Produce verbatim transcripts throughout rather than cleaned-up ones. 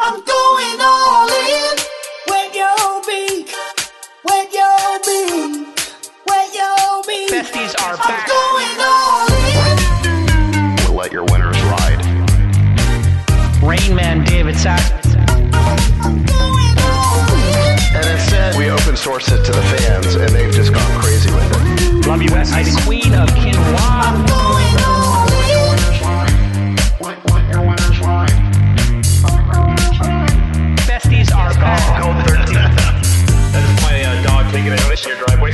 I'm going all in. Wet your beak. Wet your beak. Wet your beak. Besties are I'm back. going all in. We'll let your winners ride. Rain Man David Sachs. I'm going all in. And instead, we open source it to the fans, and they've just gone crazy with it. Love you, Besties. The Queen of Quinoa. I'm going all in. Besties are back. Code thirteen. That is my uh, dog taking a notice in your driveway.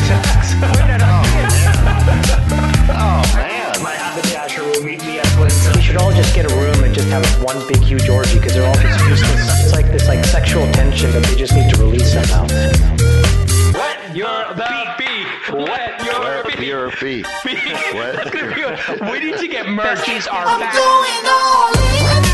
Oh, man. My haberdasher will meet me at Clinton. We should all just get a room and just have one big huge orgy because they're all just useless. It's like this like sexual tension that they just need to release somehow. Wet your beak. Wet your Wet beak. your beak. Wet That's gonna be your- good. We need to get merch. Besties are I'm back. going all in.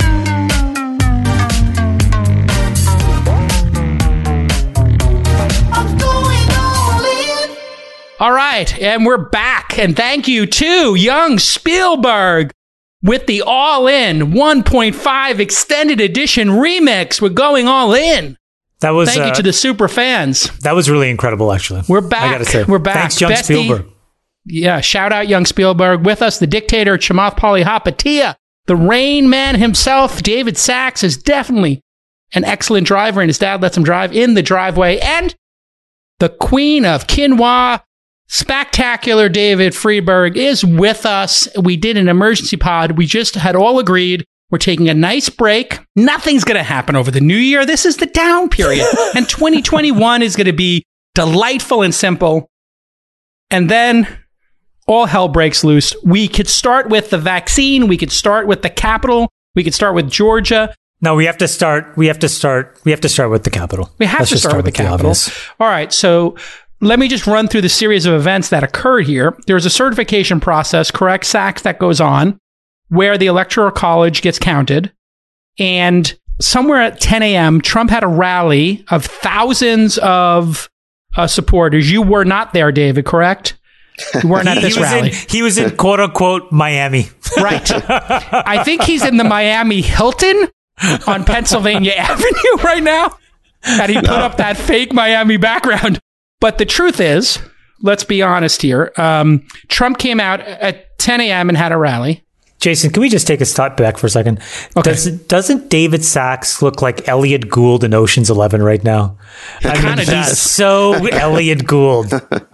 I'm going all in. All right, and we're back. And thank you to Young Spielberg with the All In one point five Extended Edition remix. We're going all in. That was Thank uh, you to the super fans. that was really incredible, actually. We're back. I gotta say, We're back. Thanks, Young Bestie. Spielberg. Yeah, shout out Young Spielberg. With us, the dictator, Chamath Palihapitiya. The Rain Man himself, David Sachs, is definitely an excellent driver, and his dad lets him drive in the driveway. And the Queen of Quinoa, spectacular David Freeberg, is with us. We did an emergency pod. We just had all agreed we're taking a nice break. Nothing's going to happen over the new year. This is the down period. And twenty twenty-one is going to be delightful and simple. And then all hell breaks loose. We could start with the vaccine. We could start with the capital. We could start with Georgia. No, we have to start. We have to start. We have to start with the capital. We have Let's to just start, with the capital. obvious. All right. So let me just run through the series of events that occurred here. There's a certification process, correct, Sachs, that goes on where the Electoral College gets counted. And somewhere at ten a.m., Trump had a rally of thousands of uh, supporters. You were not there, David, correct? You weren't at He this was rally. in. He was in quote unquote Miami. Right. I think he's in the Miami Hilton on Pennsylvania Avenue right now. And he put up that fake Miami background. But the truth is, let's be honest here. Um, Trump came out at ten a.m. and had a rally. Jason, can we just take a step back for a second? Okay. Does, doesn't David Sachs look like Elliot Gould in Ocean's Eleven right now? I mean, kinda he's does. so Elliot Gould.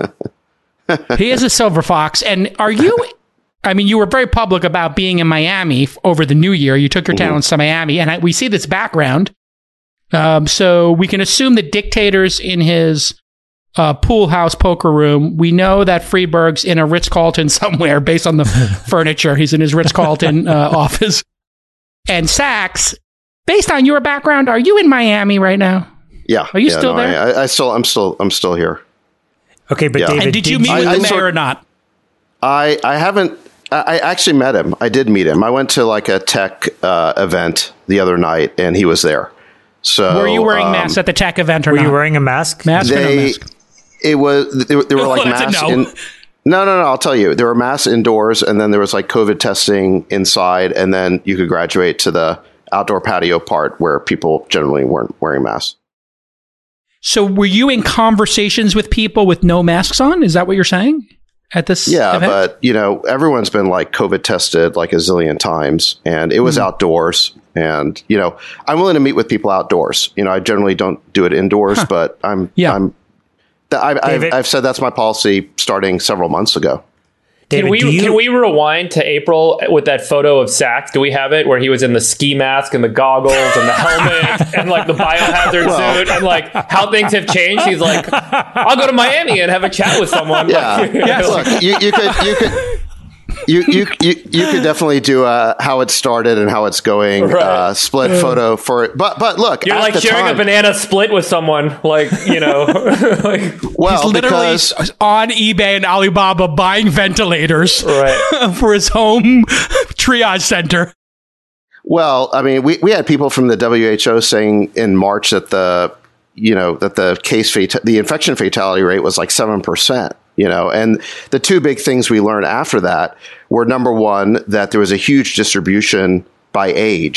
He is a silver fox. And are you... I mean, you were very public about being in Miami f- over the new year. You took your talents to Miami. And I, we see this background. Um, so we can assume the dictator's in his uh, pool house poker room. We know that Freeberg's in a Ritz-Carlton somewhere based on the furniture. He's in his Ritz-Carlton uh, office. And Sachs, based on your background, are you in Miami right now? Yeah. Are you yeah, still no, there? I, I still, I'm still, I'm still here. Okay, but Yeah. David, And did you meet I- with I the mayor sort- or not? I, I haven't. I I actually met him. I did meet him. I went to like a tech uh, event the other night, and he was there. So Were you wearing um, masks at the tech event or were not? you wearing a mask? mask or no They, mask? it was. There, there were like Oh, that's a masks. no. In, no, no, no. I'll tell you. There were masks indoors, and then there was like COVID testing inside, and then you could graduate to the outdoor patio part where people generally weren't wearing masks. So were you in conversations with people with no masks on? Is that what you're saying at this Yeah, event? but you know, everyone's been like COVID tested like a zillion times, and it was Mm-hmm. outdoors. And you know, I'm willing to meet with people outdoors. You know, I generally don't do it indoors, Huh. but I'm, Yeah. I'm. th- I, I've, David? I've said that's my policy starting several months ago. David, Can we do you, can we rewind to April with that photo of Sachs? Do we have it where he was in the ski mask and the goggles and the helmet and like the biohazard Well- suit and like how things have changed? He's like, I'll go to Miami and have a chat with someone. Yeah, Like, you know, look, you, you could, you could. You, you you you could definitely do a how it started and how it's going Right. uh, split photo for it. But but look, You're at like the sharing time, a banana split with someone, like you know, like well, He's literally because s- on eBay and Alibaba buying ventilators right. for his home triage center. Well, I mean, we, we had people from the W H O saying in March that the, you know, that the case fat- the infection fatality rate was like seven percent, you know, and the two big things we learned after that were number one, that there was a huge distribution by age,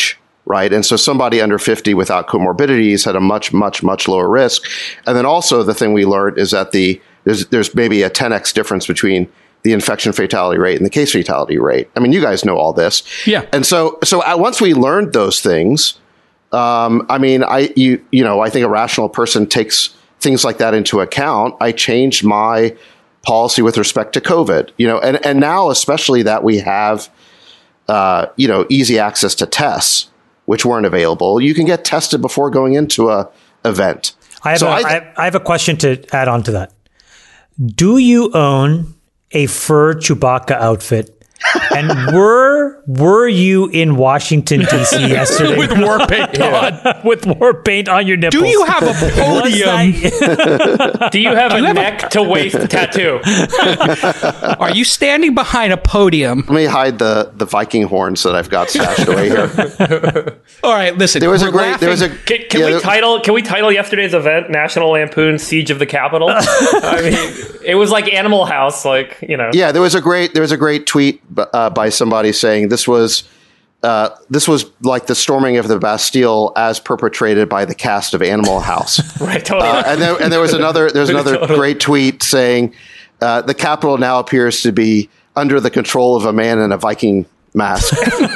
right? And so somebody under fifty without comorbidities had a much, much, much lower risk. And then also the thing we learned is that the there's there's maybe a ten x difference between the infection fatality rate and the case fatality rate. I mean, you guys know all this. Yeah. And so so once we learned those things, um, I mean, I you you know, I think a rational person takes things like that into account. I changed my policy with respect to COVID, you know, and, and now especially that we have, uh, you know, easy access to tests, which weren't available. You can get tested before going into a event. I have, so a, I, I, have, I have a question to add on to that. Do you own a fur Chewbacca outfit? And were were you in Washington, D C yesterday? With war paint on. With war paint on your nipples. Do you have a podium? Do you have a neck to waist tattoo? Are you standing behind a podium? let me hide the, the Viking horns that I've got stashed away here. All right, listen. There was a we're great, there was a, Can, can yeah, we there- title Can we title yesterday's event "National Lampoon Siege of the Capitol"? I mean, it was like Animal House, like you know. yeah, there was a great, there was a great tweet uh, by somebody saying this was, uh, this was like the storming of the Bastille as perpetrated by the cast of Animal House. Right, totally. Uh, and then, and there was another, there's another Totally. great tweet saying, uh, the Capitol now appears to be under the control of a man in a Viking mask.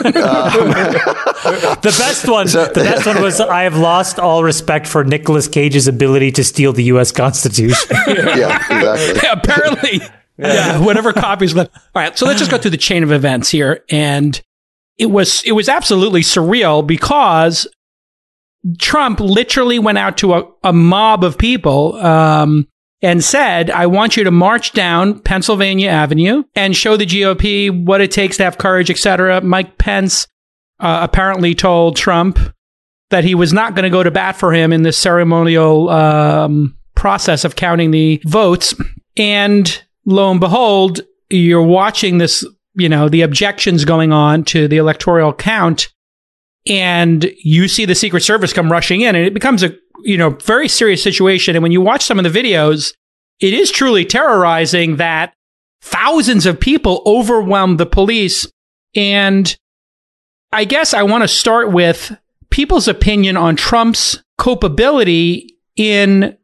The best one. the best one was, "I have lost all respect for Nicolas Cage's ability to steal the U S Constitution." Yeah, exactly. Apparently, yeah. Whatever copies left. All right, so let's just go through the chain of events here, and it was it was absolutely surreal because Trump literally went out to a, a mob of people um, and said, "I want you to march down Pennsylvania Avenue and show the G O P what it takes to have courage, et cetera" Mike Pence uh, apparently told Trump that he was not going to go to bat for him in this ceremonial um, process of counting the votes. And lo and behold, you're watching this, you know, the objections going on to the electoral count, and you see the Secret Service come rushing in, and it becomes a, you know, very serious situation. And when you watch some of the videos, it is truly terrorizing that thousands of people overwhelmed the police. And I guess I want to start with people's opinion on Trump's culpability in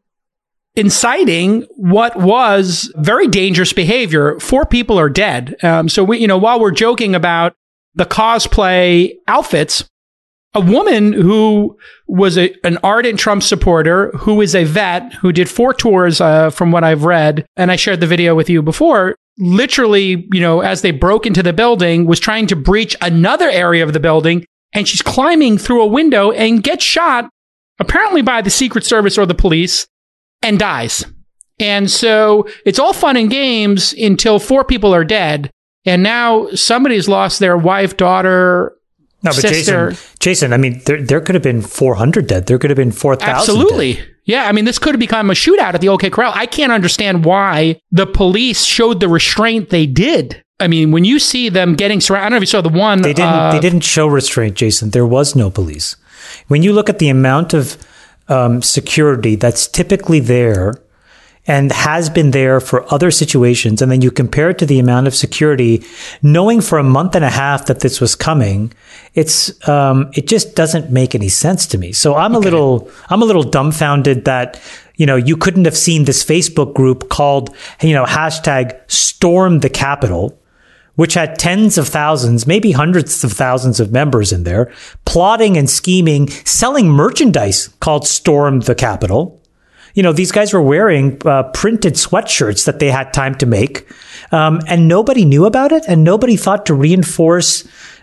inciting what was very dangerous behavior. Four people are dead. Um, so we, you know, while we're joking about the cosplay outfits, a woman who was a, an ardent Trump supporter, who is a vet, who did four tours, uh, from what I've read, and I shared the video with you before, literally, you know, as they broke into the building, was trying to breach another area of the building, and she's climbing through a window and gets shot, apparently by the Secret Service or the police, and dies. And so it's all fun and games until four people are dead. And now somebody's lost their wife, daughter, No, but sister. Jason, Jason, I mean, there there could have been four hundred dead. There could have been four thousand. Absolutely. Dead. Yeah. I mean, this could have become a shootout at the OK Corral. I can't understand why the police showed the restraint they did. I mean, when you see them getting surrounded, I don't know if you saw the one. They didn't. Uh, they didn't show restraint, Jason. There was no police. When you look at the amount of um, security that's typically there and has been there for other situations, and then you compare it to the amount of security, knowing for a month and a half that this was coming, it's um, it just doesn't make any sense to me. So I'm okay. a little I'm a little dumbfounded that, you know, you couldn't have seen this Facebook group called, you know, hashtag Storm the Capitol, which had tens of thousands, maybe hundreds of thousands of members in there, plotting and scheming, selling merchandise called Storm the Capitol. You know, these guys were wearing uh, printed sweatshirts that they had time to make, um, and nobody knew about it, and nobody thought to reinforce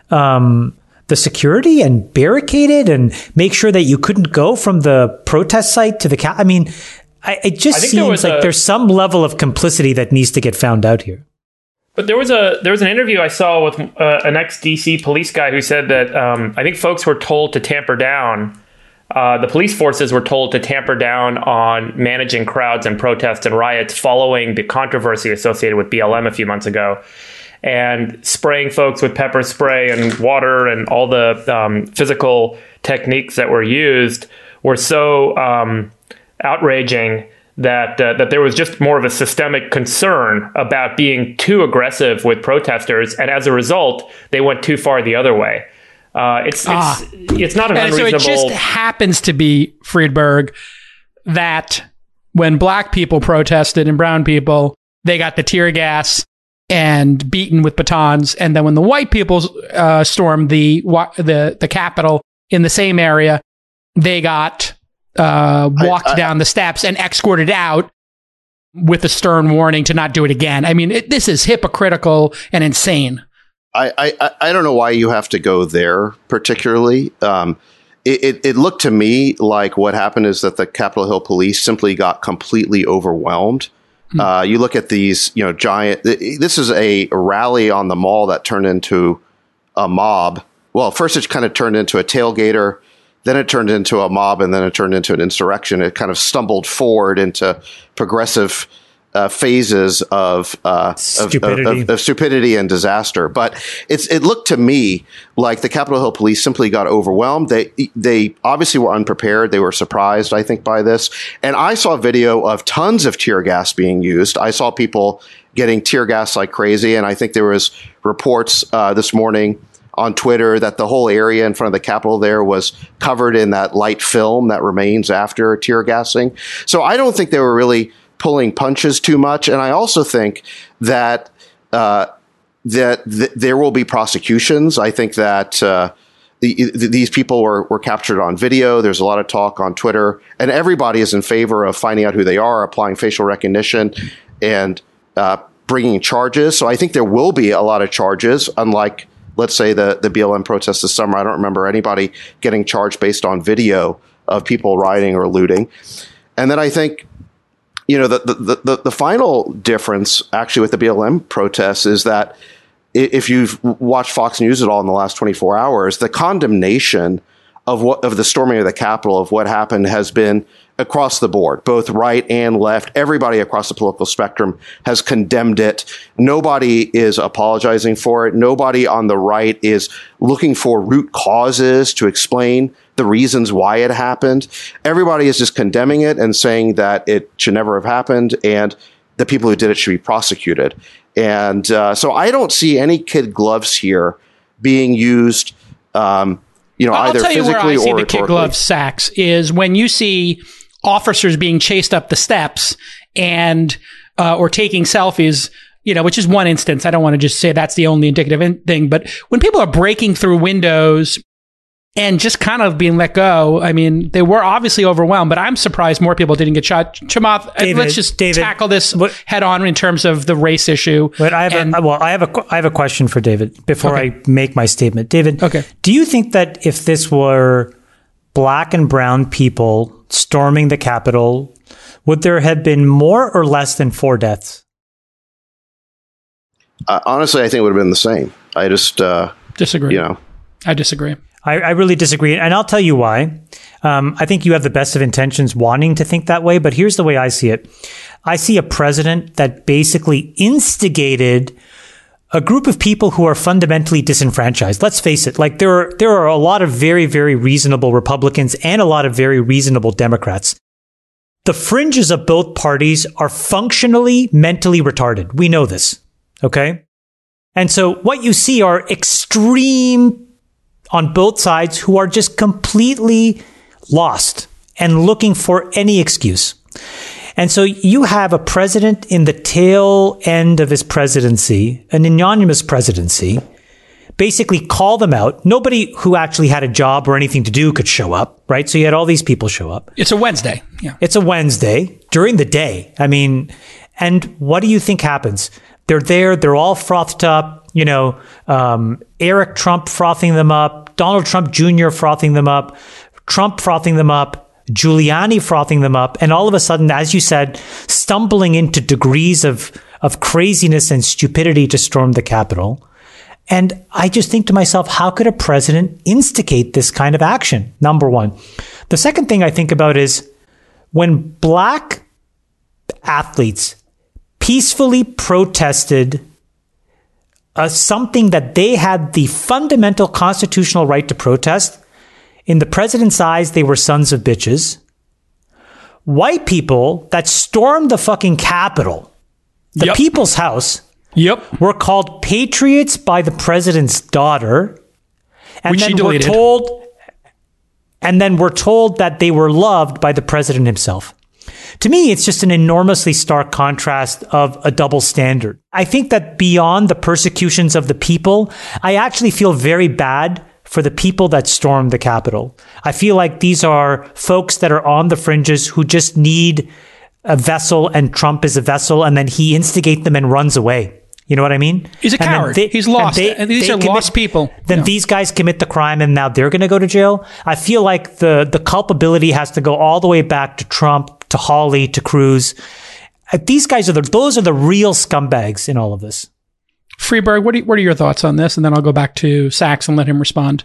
um, the security and barricade it and make sure that you couldn't go from the protest site to the cap. I mean, I, it just I seems like a- there's some level of complicity that needs to get found out here. But there was a there was an interview I saw with uh, an ex-D C police guy who said that um, I think folks were told to tamper down. Uh, the police forces were told to tamper down on managing crowds and protests and riots following the controversy associated with B L M a few months ago, and spraying folks with pepper spray and water and all the um, physical techniques that were used were so um, outraging that uh, that there was just more of a systemic concern about being too aggressive with protesters, and as a result, they went too far the other way. Uh, it's it's Ah. it's not an And so unreasonable. it just happens to be, Friedberg, that when black people protested and brown people, they got the tear gas and beaten with batons. And then when the white people uh, stormed the, wa- the the Capitol in the same area, they got uh, walked I- I- down the steps and escorted out with a stern warning to not do it again. I mean, it, this is hypocritical and insane. I, I, I don't know why you have to go there particularly. Um, it, it, it looked to me like what happened is that the Capitol Hill police simply got completely overwhelmed. Hmm. Uh, you look at these, you know, giant. This is a rally on the mall that turned into a mob. Well, first it kind of turned into a tailgater, then it turned into a mob, and then it turned into an insurrection. It kind of stumbled forward into progressive Uh, phases of, uh, Stupidity. of, of, of stupidity and disaster. But it's it looked to me like the Capitol Hill police simply got overwhelmed. They they obviously were unprepared. They were surprised, I think, by this. And I saw video of tons of tear gas being used. I saw people getting tear gas like crazy. And I think there was reports uh, this morning on Twitter that the whole area in front of the Capitol there was covered in that light film that remains after tear gassing. So I don't think they were really pulling punches too much. And I also think that uh, that th- there will be prosecutions. I think that uh, the, th- these people were, were captured on video. There's a lot of talk on Twitter, and everybody is in favor of finding out who they are, applying facial recognition, and uh, bringing charges. So I think there will be a lot of charges, unlike, let's say, the, the B L M protests this summer. I don't remember anybody getting charged based on video of people rioting or looting. And then I think, you know, the, the, the, the final difference actually with the B L M protests is that if you've watched Fox News at all in the last twenty-four hours, the condemnation of what of the storming of the Capitol, of what happened, has been across the board, both right and left. Everybody across the political spectrum has condemned it. Nobody is apologizing for it. Nobody on the right is looking for root causes to explain the reasons why it happened. Everybody is just condemning it and saying that it should never have happened, and the people who did it should be prosecuted. And uh, so I don't see any kid gloves here being used, um, you know, I'll either tell you physically where I see or the kid rhetorically. glove sacks is when you see officers being chased up the steps and uh, or taking selfies, you know, which is one instance. I don't want to just say that's the only indicative in- thing, but when people are breaking through windows and just kind of being let go, I mean, they were obviously overwhelmed, but I'm surprised more people didn't get shot. Chamath, David, let's just David, tackle this what- head on in terms of the race issue. But I have And- a, well, I have a qu- I have a question for David before Okay. I make my statement. David, Okay. do you think that if this were black and brown people storming the Capitol, would there have been more or less than four deaths? Uh, honestly, I think it would have been the same. I just, uh, disagree. you know, I disagree. I, I really disagree, and I'll tell you why. Um, I think you have the best of intentions wanting to think that way, but here's the way I see it. I see a president that basically instigated a group of people who are fundamentally disenfranchised. Let's face it, like there are, there are a lot of very, very reasonable Republicans and a lot of very reasonable Democrats. The fringes of both parties are functionally mentally retarded. We know this. Okay. And so what you see are extreme on both sides who are just completely lost and looking for any excuse. And so you have a president in the tail end of his presidency, an anonymous presidency, basically call them out. Nobody who actually had a job or anything to do could show up, right? So you had all these people show up. It's a Wednesday. Yeah. It's a Wednesday during the day. I mean, and what do you think happens? They're there. They're all frothed up. You know, um, Eric Trump frothing them up, Donald Trump Junior frothing them up, Trump frothing them up, Giuliani frothing them up. And all of a sudden, as you said, stumbling into degrees of, of craziness and stupidity to storm the Capitol. And I just think to myself, how could a president instigate this kind of action? Number one. The second thing I think about is when black athletes peacefully protested uh, something that they had the fundamental constitutional right to protest, in the president's eyes, they were sons of bitches. White people that stormed the fucking Capitol, the Yep. people's house, Yep. were called patriots by the president's daughter. and Which she then we're deleted. told, and then we're told that they were loved by the president himself. To me, it's just an enormously stark contrast of a double standard. I think that beyond the persecutions of the people, I actually feel very bad for the people that stormed the Capitol. I feel like these are folks that are on the fringes who just need a vessel, and Trump is a vessel, and then he instigates them and runs away. You know what I mean? He's a And then coward. they- He's lost. and they- And these they are commit- lost people. Then Yeah. these guys commit the crime and now they're going to go to jail. I feel like the, the culpability has to go all the way back to Trump, to Hawley, to Cruz. Uh, These guys are the, those are the real scumbags in all of this. Freeberg, what are, what are your thoughts on this? And then I'll go back to Sachs and let him respond.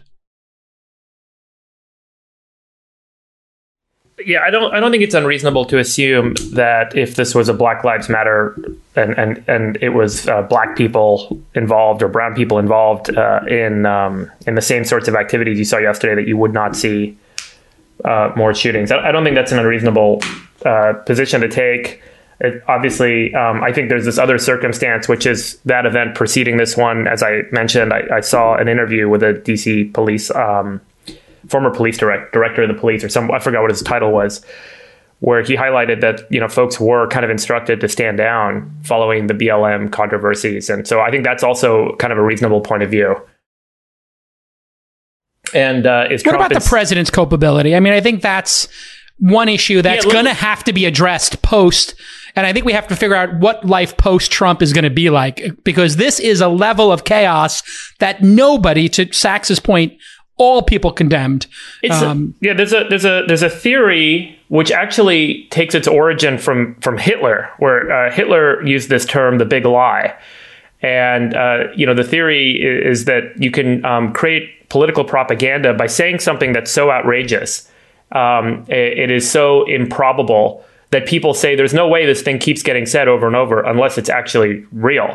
Yeah, I don't. I don't think it's unreasonable to assume that if this was a Black Lives Matter and and and it was uh, black people involved or brown people involved uh, in um, in the same sorts of activities you saw yesterday, that you would not see uh, more shootings. I, I don't think that's an unreasonable uh, position to take. It, obviously, um, I think there's this other circumstance, which is that event preceding this one. As I mentioned, I, I saw an interview with a D C police. Um, former police direct, director of the police, or some, I forgot what his title was, where he highlighted that, you know, folks were kind of instructed to stand down following the B L M controversies. And so I think that's also kind of a reasonable point of view. And uh, is What Trump about is, the president's culpability? I mean, I think that's one issue that's Yeah, look- going to have to be addressed post. And I think we have to figure out what life post Trump is going to be like, because this is a level of chaos that nobody, to Sachs's point, all people condemned. It's Um, a, yeah, there's a there's a there's a theory which actually takes its origin from from Hitler, where uh, Hitler used this term, the big lie. And uh, you know, the theory is, is that you can um, create political propaganda by saying something that's so outrageous, um, it, it is so improbable that people say there's no way this thing keeps getting said over and over unless it's actually real.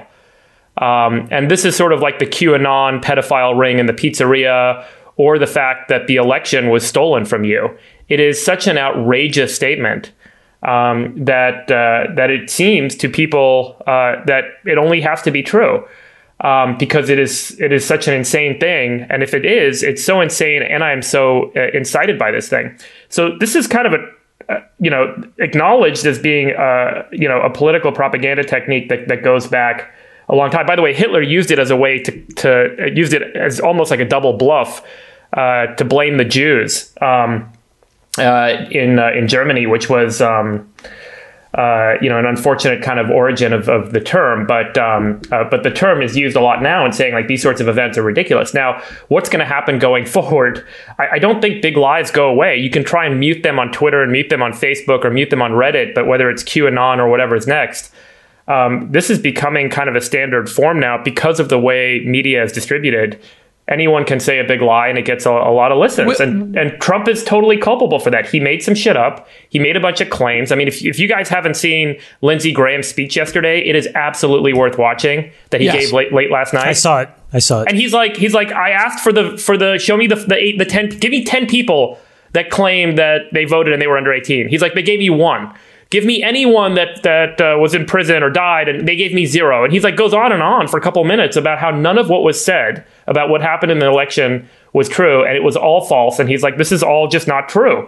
Um, and this is sort of like the QAnon pedophile ring in the pizzeria, or the fact that the election was stolen from you. It is such an outrageous statement um, that uh, that it seems to people uh, that it only has to be true, um, because it is it is such an insane thing. And if it is, it's so insane, and I am so uh, incited by this thing. So this is kind of a uh, you know acknowledged as being uh, you know a political propaganda technique that that goes back a long time. By the way, Hitler used it as a way to to uh, used it as almost like a double bluff uh, to blame the Jews um, uh, in uh, in Germany, which was um, uh, you know an unfortunate kind of origin of, of the term. But um, uh, but the term is used a lot now in saying like these sorts of events are ridiculous. Now, what's going to happen going forward? I, I don't think big lies go away. You can try and mute them on Twitter and mute them on Facebook or mute them on Reddit, but whether it's QAnon or whatever is next. Um, this is becoming kind of a standard form now because of the way media is distributed. Anyone can say a big lie and it gets a, a lot of listens. And, and Trump is totally culpable for that. He made some shit up. He made a bunch of claims. I mean, if, if you guys haven't seen Lindsey Graham's speech yesterday, it is absolutely worth watching that he Yes. gave late, late last night. I saw it. I saw it. And he's like, he's like, I asked for the, for the, show me the, the eight, the ten, give me ten people that claim that they voted and they were under eighteen. He's like, they gave me one. Give me anyone that that uh, was in prison or died, and they gave me zero. And he's like goes on and on for a couple of minutes about how none of what was said about what happened in the election was true, and it was all false. And he's like, this is all just not true.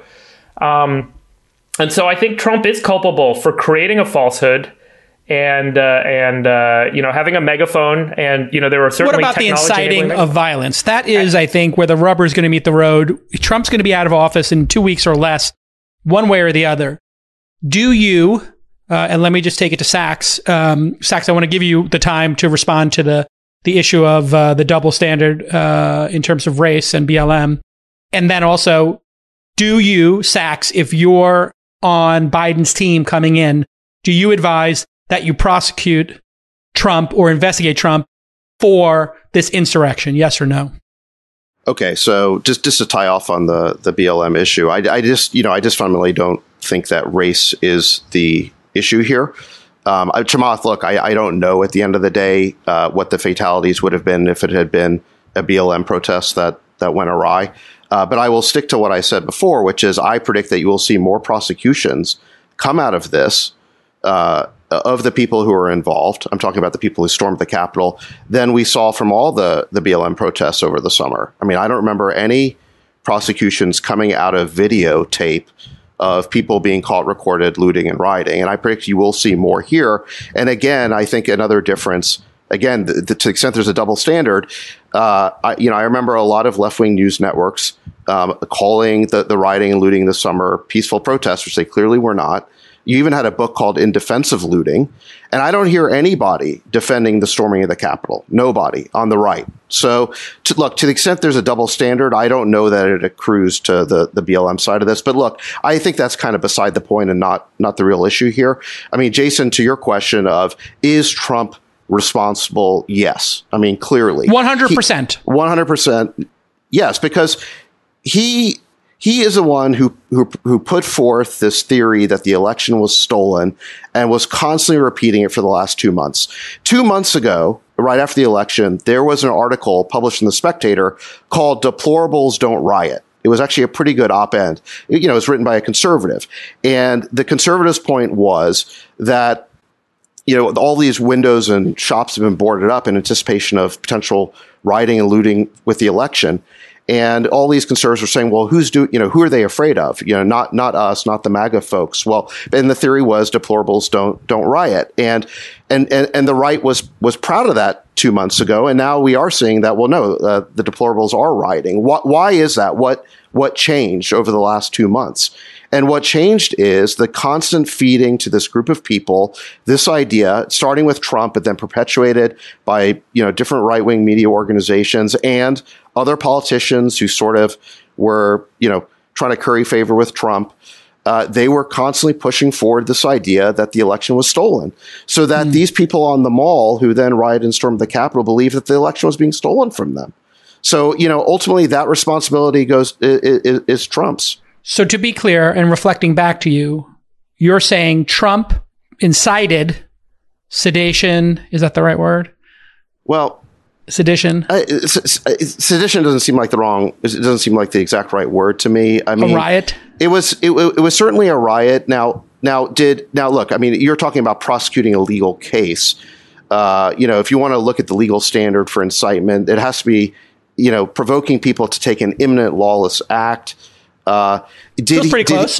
Um, and so I think Trump is culpable for creating a falsehood and uh, and uh, you know having a megaphone. And you know there were certainly what about the technology inciting enabling- of violence? That is, I think, where the rubber is going to meet the road. Trump's going to be out of office in two weeks or less, one way or the other. Do you, uh, and let me just take it to Sachs. Um, Sachs, I want to give you the time to respond to the, the issue of uh, the double standard uh, in terms of race and B L M. And then also, do you, Sachs, if you're on Biden's team coming in, do you advise that you prosecute Trump or investigate Trump for this insurrection? Yes or no? Okay, so just just to tie off on the the B L M issue, I, I just you know I just fundamentally don't think that race is the issue here. Um, I, Chamath, look, I, I don't know at the end of the day uh, what the fatalities would have been if it had been a B L M protest that that went awry. Uh, but I will stick to what I said before, which is I predict that you will see more prosecutions come out of this uh, of the people who are involved, I'm talking about the people who stormed the Capitol, than we saw from all the, the B L M protests over the summer. I mean, I don't remember any prosecutions coming out of videotape of people being caught recorded looting and rioting. And I predict you will see more here. And again, I think another difference, again, the, the, to the extent there's a double standard, uh, I, you know, I remember a lot of left-wing news networks um, calling the, the rioting and looting this summer peaceful protests, which they clearly were not. You even had a book called In Defense of Looting. And I don't hear anybody defending the storming of the Capitol. Nobody on the right. So, to, look, to the extent there's a double standard, I don't know that it accrues to the, the B L M side of this. But look, I think that's kind of beside the point and not, not the real issue here. I mean, Jason, to your question of, is Trump responsible? Yes. I mean, clearly. one hundred percent. He, one hundred percent. Yes, because he... He is the one who, who who put forth this theory that the election was stolen and was constantly repeating it for the last two months. Two months ago, right after the election, there was an article published in The Spectator called Deplorables Don't Riot. It was actually a pretty good op-ed. You know, it was written by a conservative. And the conservative's point was that, you know, all these windows and shops have been boarded up in anticipation of potential rioting and looting with the election. And all these conservatives are saying, well, who's do, you know, who are they afraid of? You know, not, not us, not the MAGA folks. Well, and the theory was deplorables don't, don't riot. And, and, and, and the right was, was proud of that two months ago. And now we are seeing that, well, no, uh, the deplorables are rioting. Why, why is that? What, what changed over the last two months? And what changed is the constant feeding to this group of people, this idea, starting with Trump, but then perpetuated by, you know, different right-wing media organizations and other politicians who sort of were, you know, trying to curry favor with Trump. Uh, they were constantly pushing forward this idea that the election was stolen, so that mm. these people on the mall who then rioted and stormed the Capitol believed that the election was being stolen from them. So, you know, ultimately that responsibility goes is, is, is Trump's. So to be clear, and reflecting back to you, you're saying Trump incited sedation. Is that the right word? Well, sedition. Uh, sedition doesn't seem like the wrong. It doesn't seem like the exact right word to me. I mean, a riot. It was. It, it was certainly a riot. Now, now did now look. I mean, you're talking about prosecuting a legal case. Uh, you know, if you want to look at the legal standard for incitement, it has to be, you know, provoking people to take an imminent lawless act. Uh, did Feels he, pretty did close. He,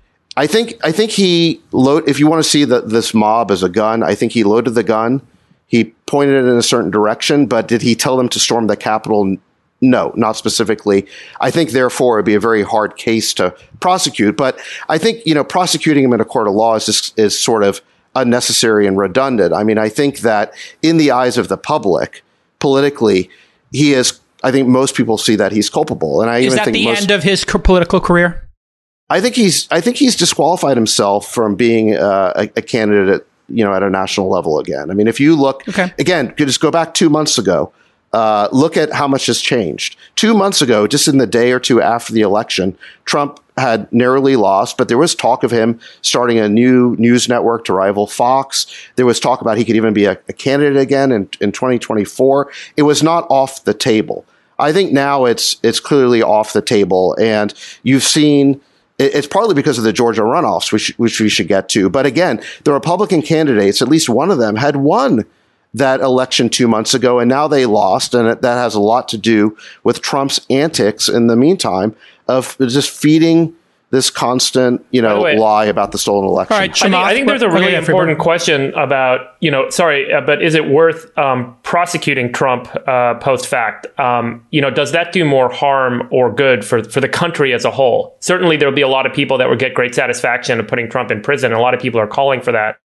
I think. I think he load. If you want to see the, this mob as a gun, I think he loaded the gun. He pointed it in a certain direction, but did he tell them to storm the Capitol? No, not specifically. I think, therefore, it'd be a very hard case to prosecute. But I think, you know, prosecuting him in a court of law is just, is sort of unnecessary and redundant. I mean, I think that in the eyes of the public, politically, he is. I think most people see that he's culpable, and I is even that think the most, end of his co- political career? I think he's. I think he's disqualified himself from being uh, a, a candidate at, you know, at a national level again. I mean, if you look okay. again, just go back two months ago. Uh, look at how much has changed. Two months ago, just in the day or two after the election, Trump had narrowly lost, but there was talk of him starting a new news network to rival Fox. There was talk about he could even be a, a candidate again in, in twenty twenty-four. It was not off the table. I think now it's it's clearly off the table, and you've seen. It's partly because of the Georgia runoffs, which, which we should get to. But again, the Republican candidates, at least one of them, had won that election two months ago, and now they lost. And that has a lot to do with Trump's antics in the meantime of just feeding this constant, you know, way, lie about the stolen election. All right, I think, I think there's a really important question about, you know, sorry, uh, but is it worth um, prosecuting Trump uh, post fact? Um, you know, does that do more harm or good for, for the country as a whole? Certainly, there'll be a lot of people that would get great satisfaction of putting Trump in prison. And a lot of people are calling for that.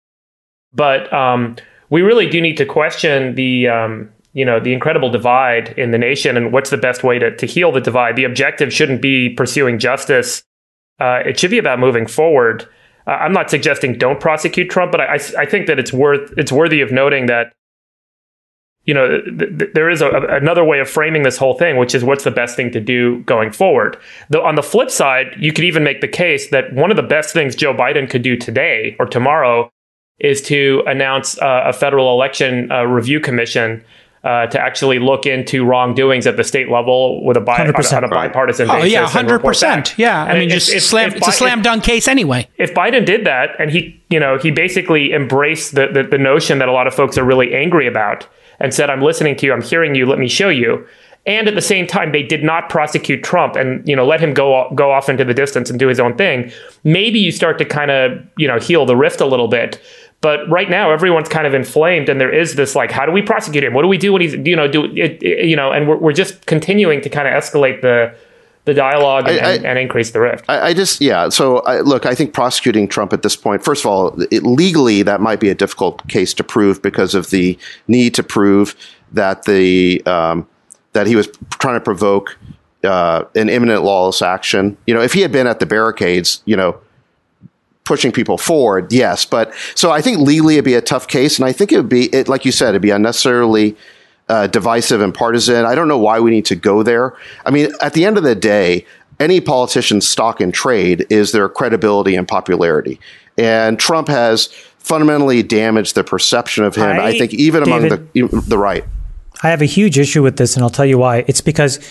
But um, we really do need to question the, um, you know, the incredible divide in the nation and what's the best way to, to heal the divide. The objective shouldn't be pursuing justice. Uh, it should be about moving forward. Uh, I'm not suggesting don't prosecute Trump, but I, I, I think that it's worth it's worthy of noting that, you know, th- th- there is a, a, another way of framing this whole thing, which is what's the best thing to do going forward. Though on the flip side, you could even make the case that one of the best things Joe Biden could do today or tomorrow is to announce uh, a federal election uh, review commission uh, to actually look into wrongdoings at the state level with a bi- on, a, on a bipartisan oh, basis. Oh yeah, one hundred and report percent. back. Yeah, I And mean, if- just if- slam. if It's a Bi- slam dunk case anyway. If Biden did that, and he, you know, he basically embraced the, the the notion that a lot of folks are really angry about, and said, "I'm listening to you, I'm hearing you, let me show you." And at the same time, they did not prosecute Trump and, you know, let him go go off into the distance and do his own thing. Maybe you start to kind of, you know, heal the rift a little bit. But right now, everyone's kind of inflamed, and there is this like, how do we prosecute him? What do we do when he's, you know, do it, it you know, and we're we're just continuing to kind of escalate the the dialogue and, I, I, and, and increase the rift. I, I just, yeah. So, I, look, I think prosecuting Trump at this point, first of all, it, legally, that might be a difficult case to prove because of the need to prove that the um, that he was trying to provoke uh, an imminent lawless action. You know, if he had been at the barricades, you know, pushing people forward, yes. But so I think legally it'd be a tough case, and I think it would be, it, like you said, it'd be unnecessarily uh, divisive and partisan. I don't know why we need to go there. I mean, at the end of the day, any politician's stock in trade is their credibility and popularity. And Trump has fundamentally damaged the perception of him, I, I think, even David, among the the right. I have a huge issue with this, and I'll tell you why. It's because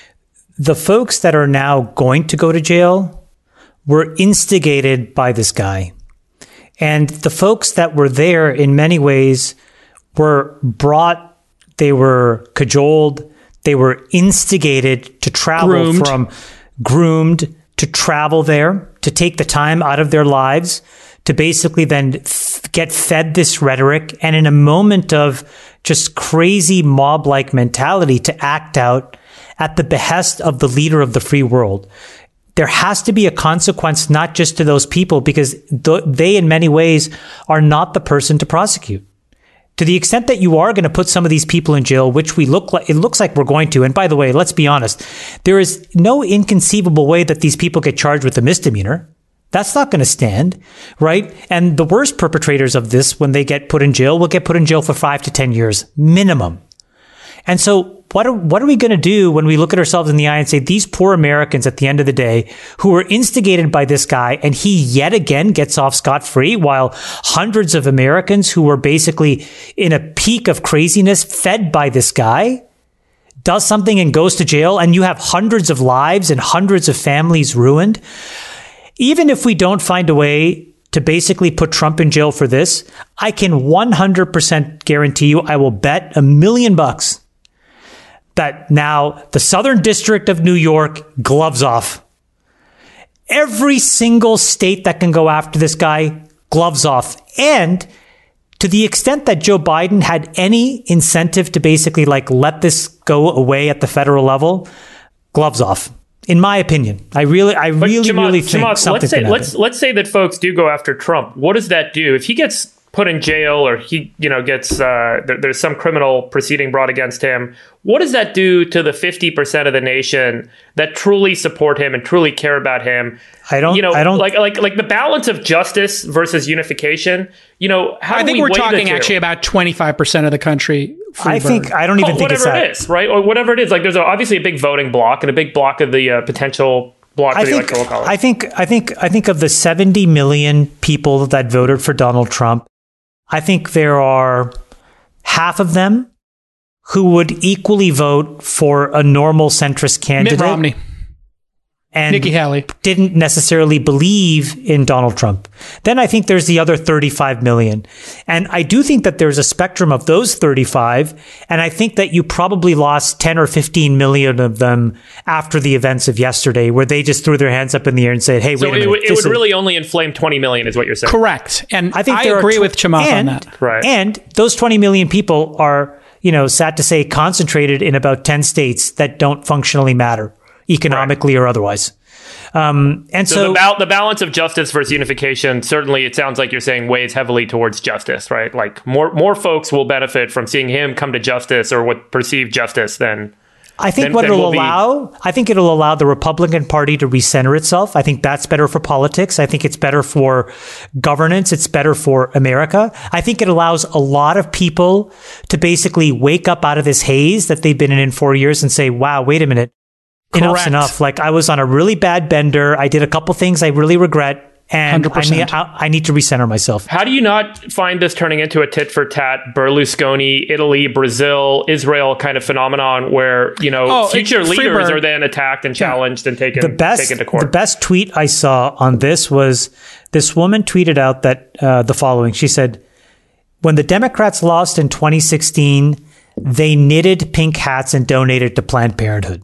the folks that are now going to go to jail were instigated by this guy. And the folks that were there in many ways were brought, they were cajoled, they were instigated to travel Groomed. from groomed to travel there, to take the time out of their lives, to basically then f- get fed this rhetoric, and in a moment of just crazy mob-like mentality to act out at the behest of the leader of the free world. There has to be a consequence, not just to those people, because th- they in many ways are not the person to prosecute. To the extent that you are going to put some of these people in jail, which we look like, it looks like we're going to. And by the way, let's be honest, there is no inconceivable way that these people get charged with a misdemeanor. That's not going to stand, right? And the worst perpetrators of this, when they get put in jail, will get put in jail for five to ten years minimum. And so what are, what are we going to do when we look at ourselves in the eye and say, these poor Americans at the end of the day who were instigated by this guy, and he yet again gets off scot-free, while hundreds of Americans who were basically in a peak of craziness fed by this guy does something and goes to jail, and you have hundreds of lives and hundreds of families ruined? Even if we don't find a way to basically put Trump in jail for this, I can one hundred percent guarantee you, I will bet a million bucks that now the Southern District of New York, gloves off. Every single state that can go after this guy, gloves off. And to the extent that Joe Biden had any incentive to basically like let this go away at the federal level, gloves off. In my opinion, I really, I But really, Chamath, really think Chamath, something let's say can let's happen. let's say that folks do go after Trump. What does that do if he gets put in jail, or he, you know, gets uh, there, there's some criminal proceeding brought against him? What does that do to the fifty percent of the nation that truly support him and truly care about him? I don't, You know, I don't, like like like the balance of justice versus unification. You know, how I do think we we're weigh the talking two? actually about twenty-five percent of the country. I think, I don't even Oh, think it's whatever that. it is, right? Or whatever it is. Like, there's a, obviously a big voting block and a big block of the uh, potential block for I the think, electoral college. I think, I think, I think of the seventy million people that voted for Donald Trump, I think there are half of them who would equally vote for a normal centrist candidate. Mitt Romney, and Nikki Haley. didn't necessarily believe in Donald Trump. Then I think there's the other thirty-five million. And I do think that there's a spectrum of those thirty-five. And I think that you probably lost ten or fifteen million of them after the events of yesterday, where they just threw their hands up in the air and said, hey, so wait a it, minute. would- it this would is- really only inflame twenty million is what you're saying. Correct. And I think I there agree are tw- with Chamath and, on that. Right. And those twenty million people are, you know, sad to say, concentrated in about ten states that don't functionally matter economically or otherwise. Um, and So, so, the, bal- the balance of justice versus unification, certainly it sounds like you're saying weighs heavily towards justice, right? Like more more folks will benefit from seeing him come to justice or what perceived justice than... I think then- what then it'll we'll be- allow, I think it'll allow the Republican Party to recenter itself. I think that's better for politics. I think it's better for governance. It's better for America. I think it allows a lot of people to basically wake up out of this haze that they've been in in four years and say, wow, wait a minute. Enough's Correct. enough. Like, I was on a really bad bender. I did a couple things I really regret. and one hundred I need, percent. I, I need to recenter myself. How do you not find this turning into a tit for tat Berlusconi, Italy, Brazil, Israel kind of phenomenon where, you know, Oh, future it- leaders Freeberg- are then attacked and challenged and taken, The best, taken to court? the best tweet I saw on this was this woman tweeted out that uh, the following. She said, "When the Democrats lost in twenty sixteen, they knitted pink hats and donated to Planned Parenthood."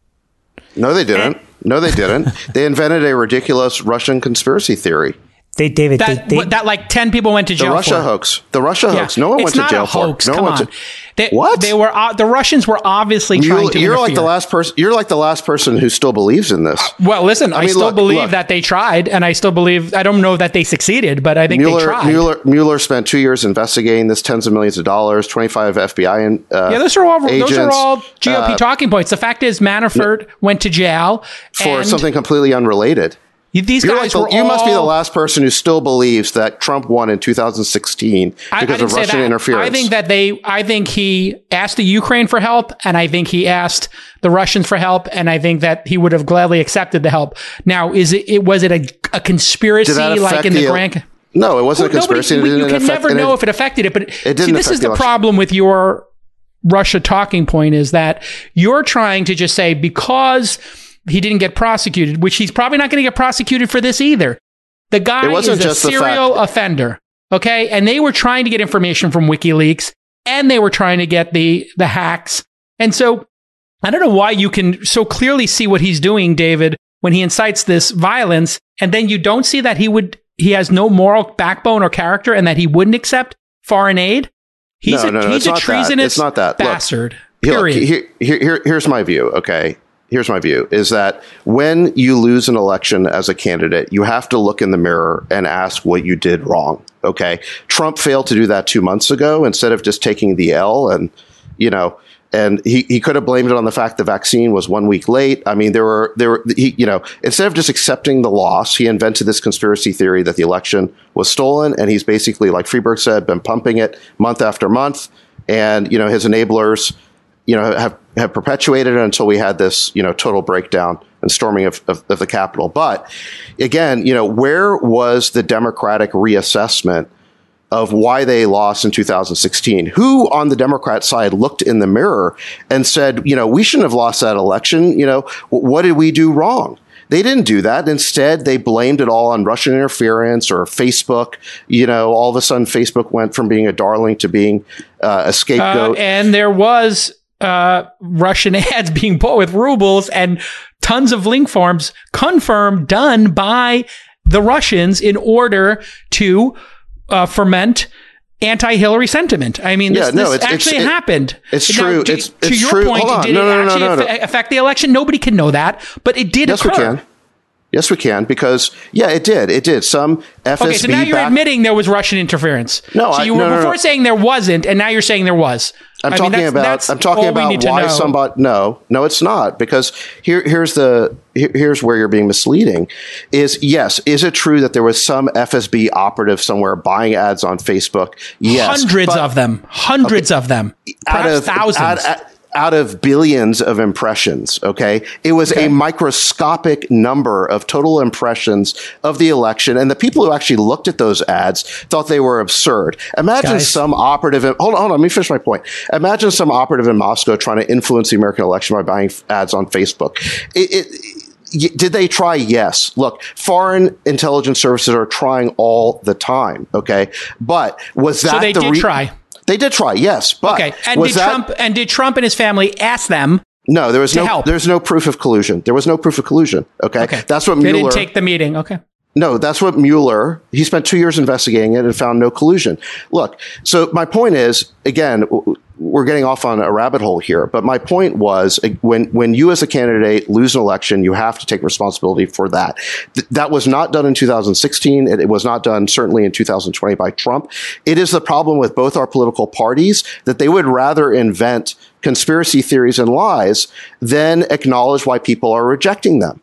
No, they didn't. No, they didn't. They invented a ridiculous Russian conspiracy theory. They, David, That, they, they, what- that like ten people went to The jail Russia for. hoax. The Russia Yeah. hoax. No one it's went to not jail a hoax. for it. No Come one on. went to. They, What? They were uh, the Russians were obviously trying You're, to you're like interfere. the last person. You're like the last person who still believes in this. Well, listen, I, mean, still look, believe look. that they tried, and I still believe. I don't know that they succeeded, but I think they Mueller, tried. Mueller, Mueller spent two years investigating this, tens of millions of dollars, twenty-five F B I and uh, Yeah, those are all agents, those are all G O P uh, talking points. The fact is, Manafort went to jail for and something completely unrelated. These You're guys like were the, you must be the all- last person who still believes that Trump won in two thousand sixteen I- I because didn't of say Russian that. interference. I think that they. I think he asked the Ukraine for help, and I think he asked the Russians for help, and I think that he would have gladly accepted the help. Now, is it? it was it a, a conspiracy Did that like affect in the the- Grand? no, it wasn't Well, a conspiracy. nobody- and it you didn't can affect- never and know it- if it affected it, but didn't see, this affect is the the election. problem with your Russia talking point is that you're trying to just say because he didn't get prosecuted, which he's probably not going to get prosecuted for this either. The guy It wasn't is a just the serial fact- offender, okay? And they were trying to get information from WikiLeaks, and they were trying to get the the hacks. And so I don't know why you can so clearly see what he's doing, David, when he incites this violence, and then you don't see that he would he has no moral backbone or character, and that he wouldn't accept foreign aid. He's No, a no, no, he's it's a not that. treasonous It's not that. Look, bastard. Here, look, Period. here, here, here- here's my view. Okay. Here's my view is that when you lose an election as a candidate, you have to look in the mirror and ask what you did wrong. Okay. Trump failed to do that two months ago instead of just taking the L and, you know, and he, he could have blamed it on the fact the vaccine was one week late. I mean, there were, there were, he, you know, instead of just accepting the loss, he invented this conspiracy theory that the election was stolen. And he's basically, like Freeberg said, been pumping it month after month. And, you know, his enablers, you know, have, have perpetuated it until we had this, you know, total breakdown and storming of, of, of the Capitol. But again, you know, where was the Democratic reassessment of why they lost in two thousand sixteen? Who on the Democrat side looked in the mirror and said, you know, we shouldn't have lost that election. You know, what did we do wrong? They didn't do that. Instead, they blamed it all on Russian interference or Facebook. You know, all of a sudden, Facebook went from being a darling to being uh, a Uh, scapegoat. and there was uh, Russian ads being bought with rubles and tons of link farms confirmed done by the Russians in order to uh, ferment anti-Hillary sentiment. I mean, this, Yeah, no, this it's- actually it's- it- happened. it's Now, true. to, It's- to it's your true. point, Hold on. did No, it no, no, actually no, no. affe- affect the election? Nobody can know that, but it did Yes, occur. we can. Yes, we can, because yeah, it did. It did. Some F S B Okay, so now you're back- admitting there was Russian interference. No, so I- you were no, no, before no. saying there wasn't, and now you're saying there was. I'm I mean, talking that's- about. that's I'm talking all we need about to why know. somebody. No, no, it's not, because here, here's the here, here's where you're being misleading. Is yes, is it true that there was some F S B operative somewhere buying ads on Facebook? Yes, Hundreds but of them. Hundreds of them. out Perhaps of thousands. Out, out- out of billions of impressions. Okay, it was Okay. a microscopic number of total impressions of the election, and the people who actually looked at those ads thought they were absurd. Imagine Guys. some operative. In, hold on, hold on. Let me finish my point. Imagine some operative in Moscow trying to influence the American election by buying ads on Facebook. It, it, y- did they try? Yes. Look, foreign intelligence services are trying all the time. Okay, but was that so they the did re- try. They did try, yes, but Okay. And was did that, Trump and did Trump and his family ask them? No, there was to no. help? There's no proof of collusion. There was no proof of collusion. Okay, Okay. that's what They Mueller. didn't take the meeting. Okay. No, that's what Mueller. He spent two years investigating it and found no collusion. Look, so my point is, again, w- we're getting off on a rabbit hole here, but my point was uh, when when you as a candidate lose an election, you have to take responsibility for that. Th- that was not done in two thousand sixteen. It, it was not done certainly in two thousand twenty by Trump. It is the problem with both our political parties that they would rather invent conspiracy theories and lies than acknowledge why people are rejecting them.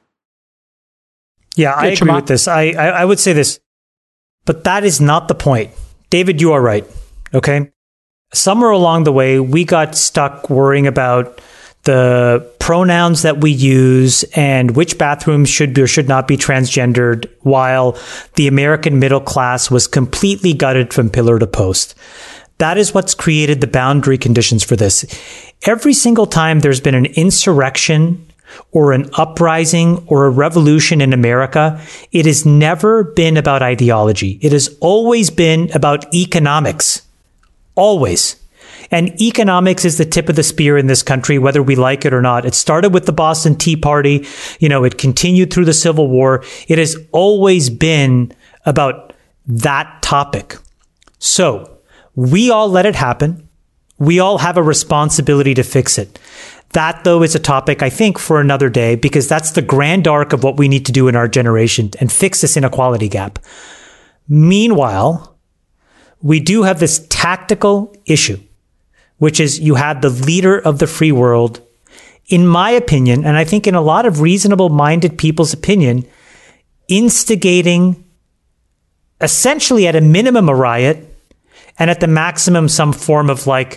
Yeah, I Yeah, agree Chamath. with this. I, I I would say this, but that is not the point. David, you are right. Okay. Somewhere along the way, we got stuck worrying about the pronouns that we use, and which bathrooms should be or should not be transgendered, while the American middle class was completely gutted from pillar to post. That is what's created the boundary conditions for this. Every single time there's been an insurrection or an uprising or a revolution in America, it has never been about ideology. It has always been about economics. Always. And economics is the tip of the spear in this country, whether we like it or not. It started with the Boston Tea Party. You know, it continued through the Civil War. It has always been about that topic. So we all let it happen. We all have a responsibility to fix it. That, though, is a topic, I think, for another day, because that's the grand arc of what we need to do in our generation and fix this inequality gap. Meanwhile, we do have this tactical issue, which is you had the leader of the free world, in my opinion, and I think in a lot of reasonable-minded people's opinion, instigating essentially at a minimum a riot, and at the maximum some form of like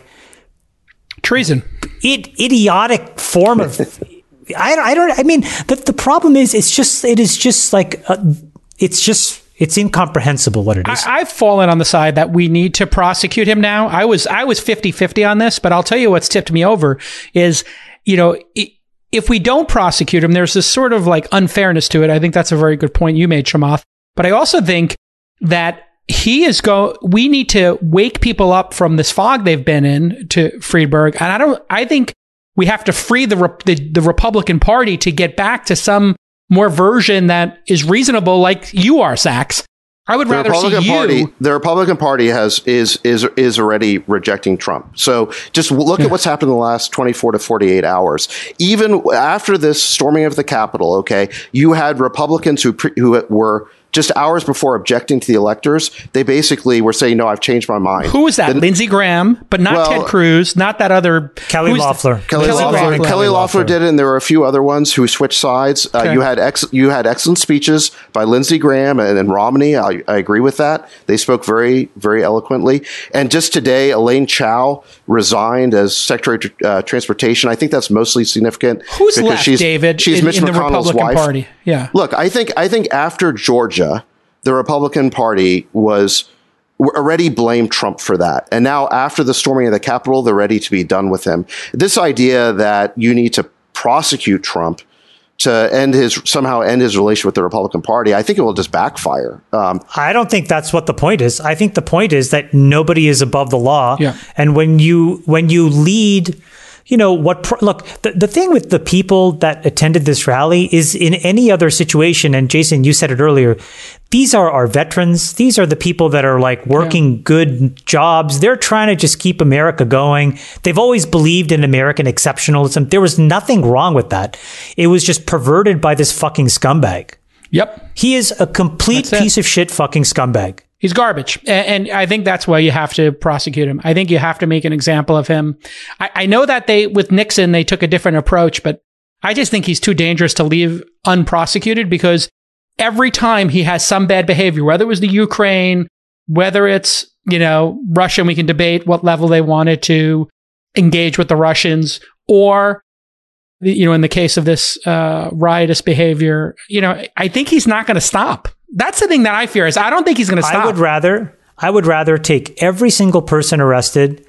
treason, it, idiotic form of. I, I don't. I mean, the the problem is, it's just it is just like uh, it's just it's incomprehensible what it is. I, I've fallen on the side that we need to prosecute him now. I was I was fifty-fifty on this, but I'll tell you what's tipped me over is, you know, if we don't prosecute him, there's this sort of like unfairness to it. I think that's a very good point you made, Chamath. But I also think that he is go. We need to wake people up from this fog they've been in to Friedberg, and I don't. I think we have to free the the, the Republican Party to get back to some more version that is reasonable, like you are, Sachs. I would the rather Republican see you. Party, the Republican Party has is is is already rejecting Trump. So just look Yeah. at what's happened in the last twenty-four to forty-eight hours. Even after this storming of the Capitol, okay, you had Republicans who pre- who were just hours before objecting to the electors. They basically were saying, "No, I've changed my mind." Who was that? The, Lindsey Graham, but not well, Ted Cruz, not that other Kelly who's the- Loeffler. Kelly, Kelly Loeffler, Loeffler. Kelly Loeffler did it, and there were a few other ones who switched sides. Uh, Okay. you had ex- you had excellent speeches by Lindsey Graham and, and Romney. I, I agree with that. They spoke very, very eloquently. And just today, Elaine Chao resigned as Secretary of uh, Transportation. I think that's mostly significant. Who's because left, she's, David, She's in, Mitch in the McConnell's Republican wife. Party? Yeah. Look, I think I think after Georgia, the Republican Party was already blamed Trump for that. And now after the storming of the Capitol, they're ready to be done with him. This idea that you need to prosecute Trump to end his somehow end his relation with the Republican Party, I think it will just backfire. Um, I don't think that's what the point is. I think the point is that nobody is above the law. Yeah. And when you when you lead, you know, what pro- look, the, the thing with the people that attended this rally is in any other situation, and Jason, you said it earlier, these are our veterans. These are the people that are like working yeah. good jobs. They're trying to just keep America going. They've always believed in American exceptionalism. There was nothing wrong with that. It was just perverted by this fucking scumbag. Yep. He is a complete That's it. piece of shit fucking scumbag. He's garbage. And, and I think that's why you have to prosecute him. I think you have to make an example of him. I, I know that they, with Nixon, they took a different approach, but I just think he's too dangerous to leave unprosecuted, because every time he has some bad behavior, whether it was the Ukraine, whether it's, you know, Russia, and we can debate what level they wanted to engage with the Russians, or, you know, in the case of this uh, riotous behavior, you know, I think he's not going to stop. That's the thing that I fear, is I don't think he's going to stop. I would rather, I would rather take every single person arrested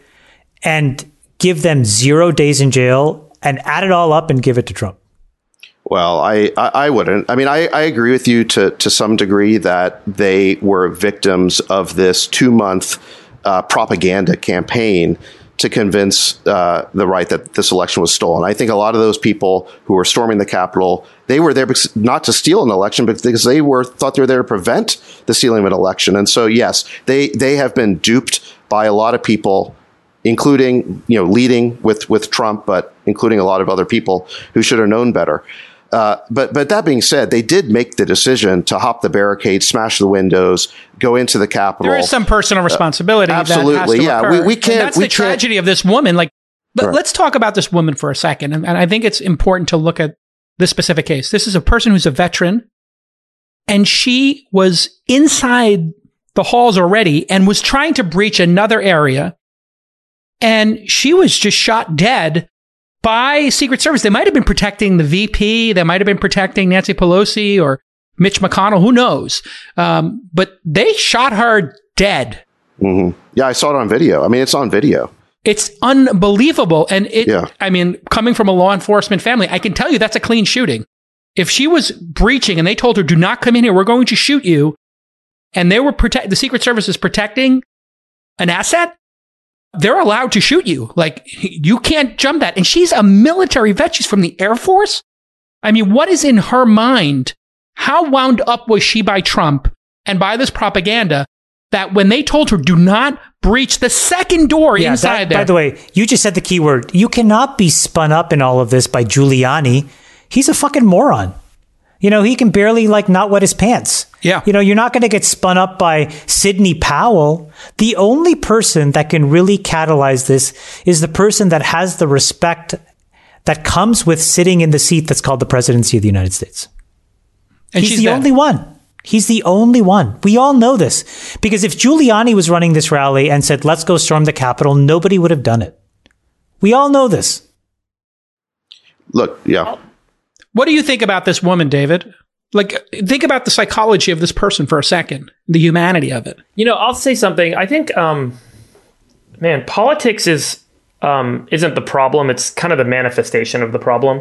and give them zero days in jail and add it all up and give it to Trump. Well, I, I, I wouldn't. I mean, I, I agree with you to, to some degree that they were victims of this two month uh, propaganda campaign to convince uh, the right that this election was stolen. I think a lot of those people who were storming the Capitol, they were there because, not to steal an election, but because they were thought they were there to prevent the stealing of an election. And so, yes, they they have been duped by a lot of people, including, you know, leading with with Trump, but including a lot of other people who should have known better. Uh, but but that being said, they did make the decision to hop the barricades, smash the windows, go into the Capitol. There is some personal responsibility. Uh, that absolutely, has to yeah. occur. We, we can't. And that's we the can't, tragedy of this woman. Like, Right. let's talk about this woman for a second. And, and I think it's important to look at this specific case. This is a person who's a veteran, and she was inside the halls already and was trying to breach another area. And she was just shot dead by Secret Service. They might have been protecting the V P. They might have been protecting Nancy Pelosi or Mitch McConnell. Who knows? Um, but they shot her dead. Mm-hmm. Yeah, I saw it on video. I mean, it's on video. It's unbelievable. And it, Yeah. I mean, coming from a law enforcement family, I can tell you that's a clean shooting. If she was breaching and they told her, do not come in here, we're going to shoot you, and they were protect, the Secret Service is protecting an asset, they're allowed to shoot you. Like, you can't jump that. And she's a military vet. She's from the Air Force. I mean, what is in her mind? How wound up was she by Trump and by this propaganda that when they told her, do not breach the second door Yeah, inside that, there. by the way, you just said the key word. You cannot be spun up in all of this by Giuliani. He's a fucking moron. You know, he can barely, like, not wet his pants. Yeah. You know, you're not going to get spun up by Sidney Powell. The only person that can really catalyze this is the person that has the respect that comes with sitting in the seat that's called the presidency of the United States. and He's she's the dead. only one. He's the only one. We all know this. Because if Giuliani was running this rally and said, let's go storm the Capitol, nobody would have done it. We all know this. Look, yeah. What do you think about this woman, David? Like, think about the psychology of this person for a second, the humanity of it. You know, I'll say something. I think, um, man, politics is um, isn't the problem. It's kind of the manifestation of the problem.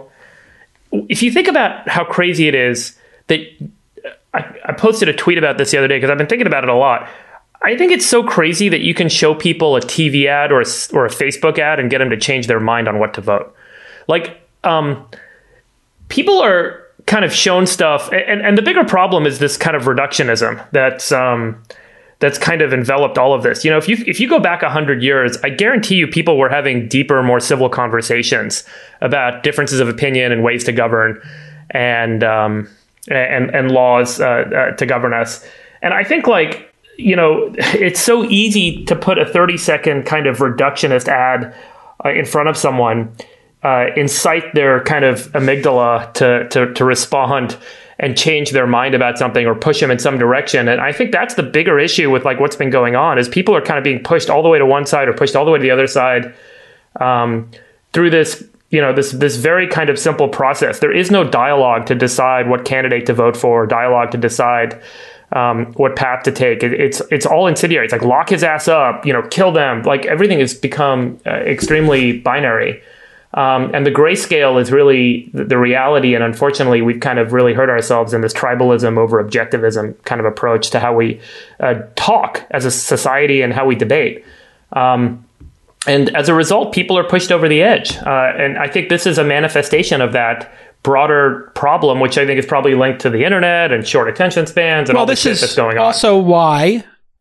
If you think about how crazy it is that I, I posted a tweet about this the other day because I've been thinking about it a lot. I think it's so crazy that you can show people a T V ad or a, or a Facebook ad and get them to change their mind on what to vote. Like, um, people are kind of shown stuff, and, and the bigger problem is this kind of reductionism that's um, that's kind of enveloped all of this. You know, if you if you go back a hundred years, I guarantee you people were having deeper, more civil conversations about differences of opinion and ways to govern, and um, and and laws uh, uh, to govern us. And I think, like, you know, it's so easy to put a thirty second kind of reductionist ad uh, in front of someone. Uh, incite their kind of amygdala to, to to respond and change their mind about something or push them in some direction. And I think that's the bigger issue with, like, what's been going on is people are kind of being pushed all the way to one side or pushed all the way to the other side um, through this, you know, this this very kind of simple process. There is no dialogue to decide what candidate to vote for, dialogue to decide um, what path to take. It, it's it's all incendiary. It's like lock his ass up, you know, kill them. Like, everything has become uh, extremely binary. Um, and the grayscale is really the, the reality. And unfortunately, we've kind of really hurt ourselves in this tribalism over objectivism kind of approach to how we uh, talk as a society and how we debate. Um, and as a result, people are pushed over the edge. Uh, and I think this is a manifestation of that broader problem, which I think is probably linked to the internet and short attention spans and Well, all the this shit is that's going on. also why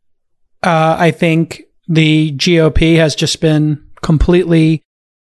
uh, I think the G O P has just been completely,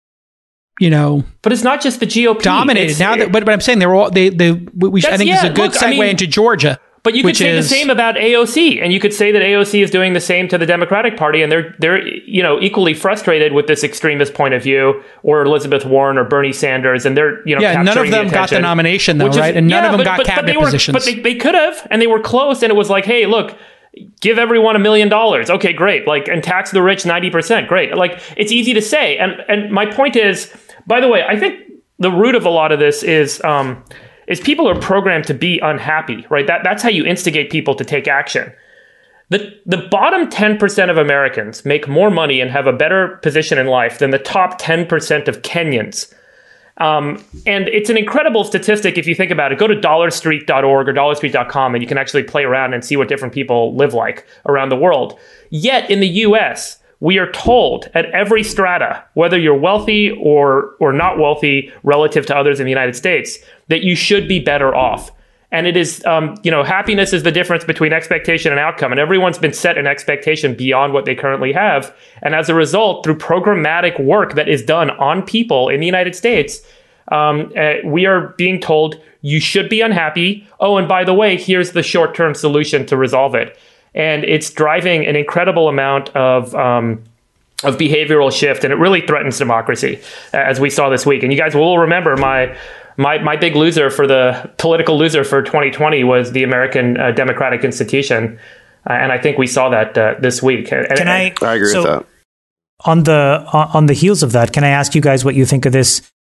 you know, But it's not just the G O P. dominated. It's- Now that, but, but I'm saying they're all they they. We, I That's- think this is yeah, a good look, I segue mean- into Georgia. But you could which say is- the same about A O C, and you could say that A O C is doing the same to the Democratic Party, and they're they're you know equally frustrated with this extremist point of view, or Elizabeth Warren or Bernie Sanders, and they're you know Yeah, none of capturing them got the attention, nomination, though, which is- right? And none yeah, of them but- got but- but cabinet they were- positions. But they, they could have, and they were close, and it was like, hey, look, give everyone a million dollars, okay, great, like, and tax the rich ninety percent, great. Like, it's easy to say, and and my point is, by the way, I think the root of a lot of this is. Um, is people are programmed to be unhappy, right? That that's how you instigate people to take action. The the bottom ten percent of Americans make more money and have a better position in life than the top ten percent of Kenyans. Um, and it's an incredible statistic if you think about it. Go to dollar street dot org or dollar street dot com and you can actually play around and see what different people live like around the world. Yet in the U S, we are told at every strata, whether you're wealthy or or not wealthy relative to others in the United States, that you should be better off. And it is, um, you know, happiness is the difference between expectation and outcome. And everyone's been set an expectation beyond what they currently have. And as a result, through programmatic work that is done on people in the United States, um, uh, we are being told you should be unhappy. Oh, and by the way, here's the short-term solution to resolve it. And it's driving an incredible amount of um, of behavioral shift, and it really threatens democracy, as we saw this week. And you guys will remember my my my big loser for the political loser for twenty twenty was the American uh, Democratic Institution, uh, and I think we saw that uh, this week. And, Can I? I agree so with that. On the on the heels of that, can I ask you guys what you think of this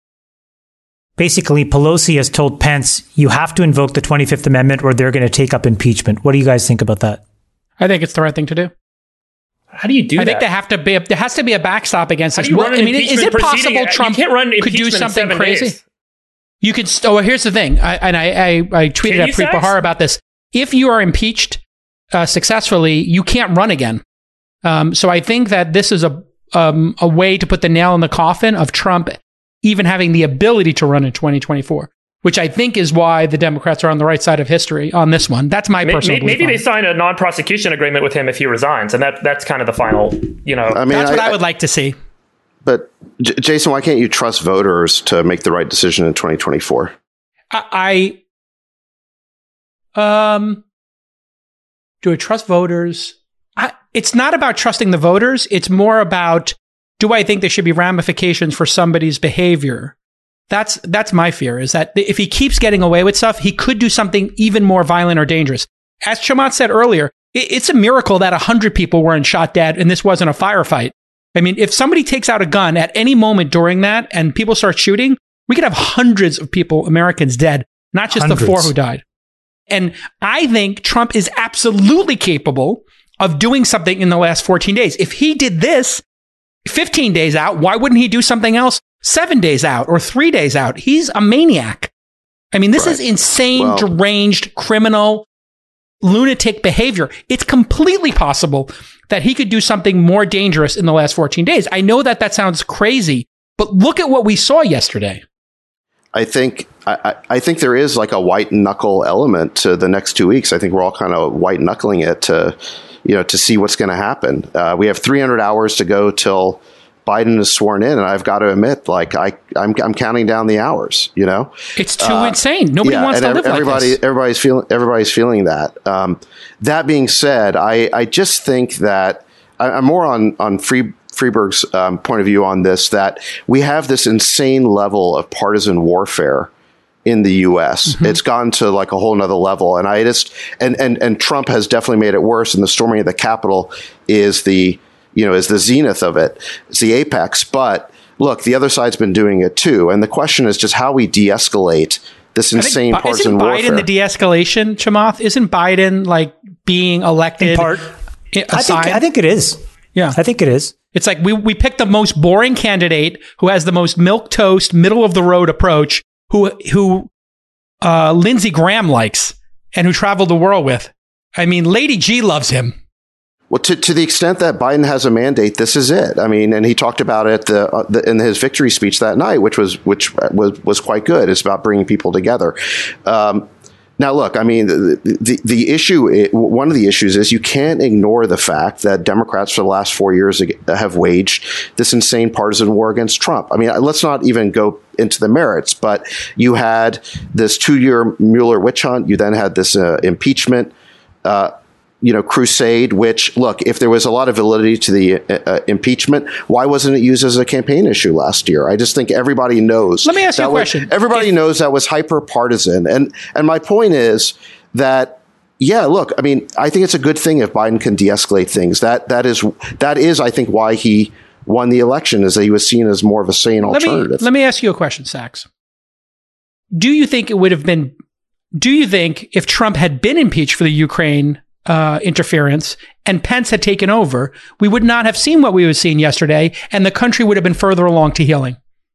basically Pelosi has told Pence, you have to invoke the twenty-fifth Amendment or they're going to take up impeachment. What do you guys think about that? I think it's the right thing to do. How do you do I that? think they have to be. There has to be a backstop against How this. do you Well, run an I mean, is impeachment it proceeding? possible Trump You can't run could do impeachment in something seven crazy? days. You could. St- oh, well, here's the thing. I, and I, I, I tweeted Can at you, Preet Sachs? Bharara about this. If you are impeached uh, successfully, you can't run again. Um, so I think that this is a um, a way to put the nail in the coffin of Trump even having the ability to run in twenty twenty-four, which I think is why the Democrats are on the right side of history on this one. That's my Maybe, personal belief. maybe on they it. sign a non-prosecution agreement with him if he resigns, and that that's kind of the final, you know. I mean, That's what I, I would like to see. But J- Jason, why can't you trust voters to make the right decision in twenty twenty-four? I, I um, do I trust voters? I, it's not about trusting the voters. It's more about, do I think there should be ramifications for somebody's behavior? That's that's my fear, is that if he keeps getting away with stuff, he could do something even more violent or dangerous. As Chamath said earlier, it, it's a miracle that one hundred people weren't shot dead and this wasn't a firefight. I mean, if somebody takes out a gun at any moment during that and people start shooting, we could have hundreds of people, Americans, dead, not just Hundreds. the four who died. And I think Trump is absolutely capable of doing something in the last fourteen days. If he did this fifteen days out, why wouldn't he do something else seven days out or three days out? He's a maniac. I mean, this Right. is insane, Well- deranged, criminal, lunatic behavior. It's completely possible that he could do something more dangerous in the last fourteen days. I know that that sounds crazy, but look at what we saw yesterday. I think I, I I think there is like a white knuckle element to the next two weeks. I think we're all kind of white knuckling it to, you know, to see what's going to happen. Uh, we have three hundred hours to go till Biden is sworn in, and I've got to admit, like I, I'm, I'm counting down the hours. You know, It's too insane. Nobody yeah, wants and to live everybody, like this. everybody's feeling, everybody's feeling that. Um, that being said, I, I just think that I, I'm more on on Free. Freeberg's um, point of view on this, that we have this insane level of partisan warfare in the U S. Mm-hmm. It's gone to like a whole nother level. And I just, and, and, and Trump has definitely made it worse. And the storming of the Capitol is the, you know, is the zenith of it. It's the apex. But look, the other side's been doing it too. And the question is just how we de-escalate this insane Bi- partisan Isn't Biden warfare. the de-escalation, Chamath? Isn't Biden like being elected? In part. a I think, sign? I think it is. Yeah. I think it is. It's like we, we picked the most boring candidate who has the most milquetoast, middle of the road approach, who who uh, Lindsey Graham likes and who traveled the world with. I mean, Lady G loves him. Well, to, to the extent that Biden has a mandate, this is it. I mean, and he talked about it the, uh, the, in his victory speech that night, which was which was was quite good. It's about bringing people together. Um, now, look, I mean, the, the, the issue, one of the issues is you can't ignore the fact that Democrats for the last four years have waged this insane partisan war against Trump. I mean, let's not even go into the merits, but you had this two-year Mueller witch hunt. You then had this uh, impeachment uh you know, crusade, which, look, if there was a lot of validity to the uh, impeachment, why wasn't it used as a campaign issue last year? I just think everybody knows. Let me ask you a was, question. Everybody If- knows that was hyper partisan. And, and my point is that, yeah, look, I mean, I think it's a good thing if Biden can de-escalate things. That, that is, that is, I think, why he won the election, is that he was seen as more of a sane Let me, alternative. let me ask you a question, Sachs. Do you think it would have been, do you think if Trump had been impeached for the Ukraine uh, interference and Pence had taken over, we would not have seen what we were seeing yesterday and the country would have been further along to healing?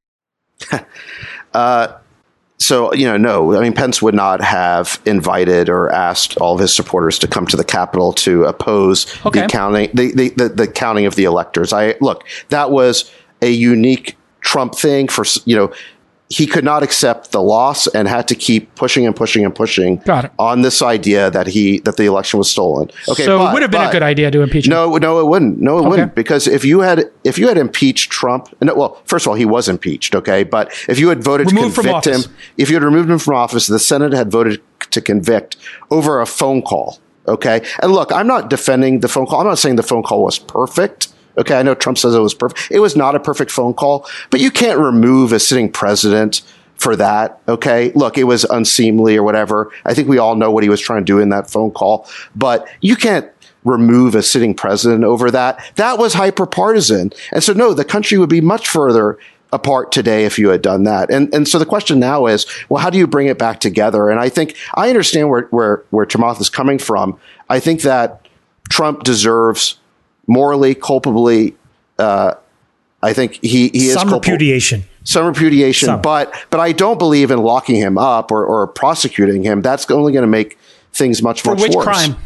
uh, so, you know, no, I mean, Pence would not have invited or asked all of his supporters to come to the Capitol to oppose Okay. the counting, the, the, the, the counting of the electors. I look, that was a unique Trump thing for, you know, he could not accept the loss and had to keep pushing and pushing and pushing Got it. on this idea that he, that the election was stolen. Okay. so but- it would have been but- a good idea to impeach him. no, no, it wouldn't. No, it Okay. wouldn't. Because if you had if you had impeached Trump, no, well, first of all, he was impeached, okay? But if you had voted Removed to from convict him, office. if you had removed him from office, the Senate had voted to convict over a phone call, okay? And look, I'm not defending the phone call. I'm not saying the phone call was perfect. Okay, I know Trump says it was perfect. It was not a perfect phone call, but you can't remove a sitting president for that. Okay. Look, it was unseemly or whatever. I think we all know what he was trying to do in that phone call, but you can't remove a sitting president over that. That was hyper partisan. And so, no, the country would be much further apart today if you had done that. And and so the question now is, well, how do you bring it back together? And I think I understand where where where Chamath is coming from. I think that Trump deserves morally, culpably. Uh, I think he he is some culpable. repudiation. Some repudiation, Some. but but I don't believe in locking him up or, or prosecuting him. That's only going to make things much For much which worse. crime?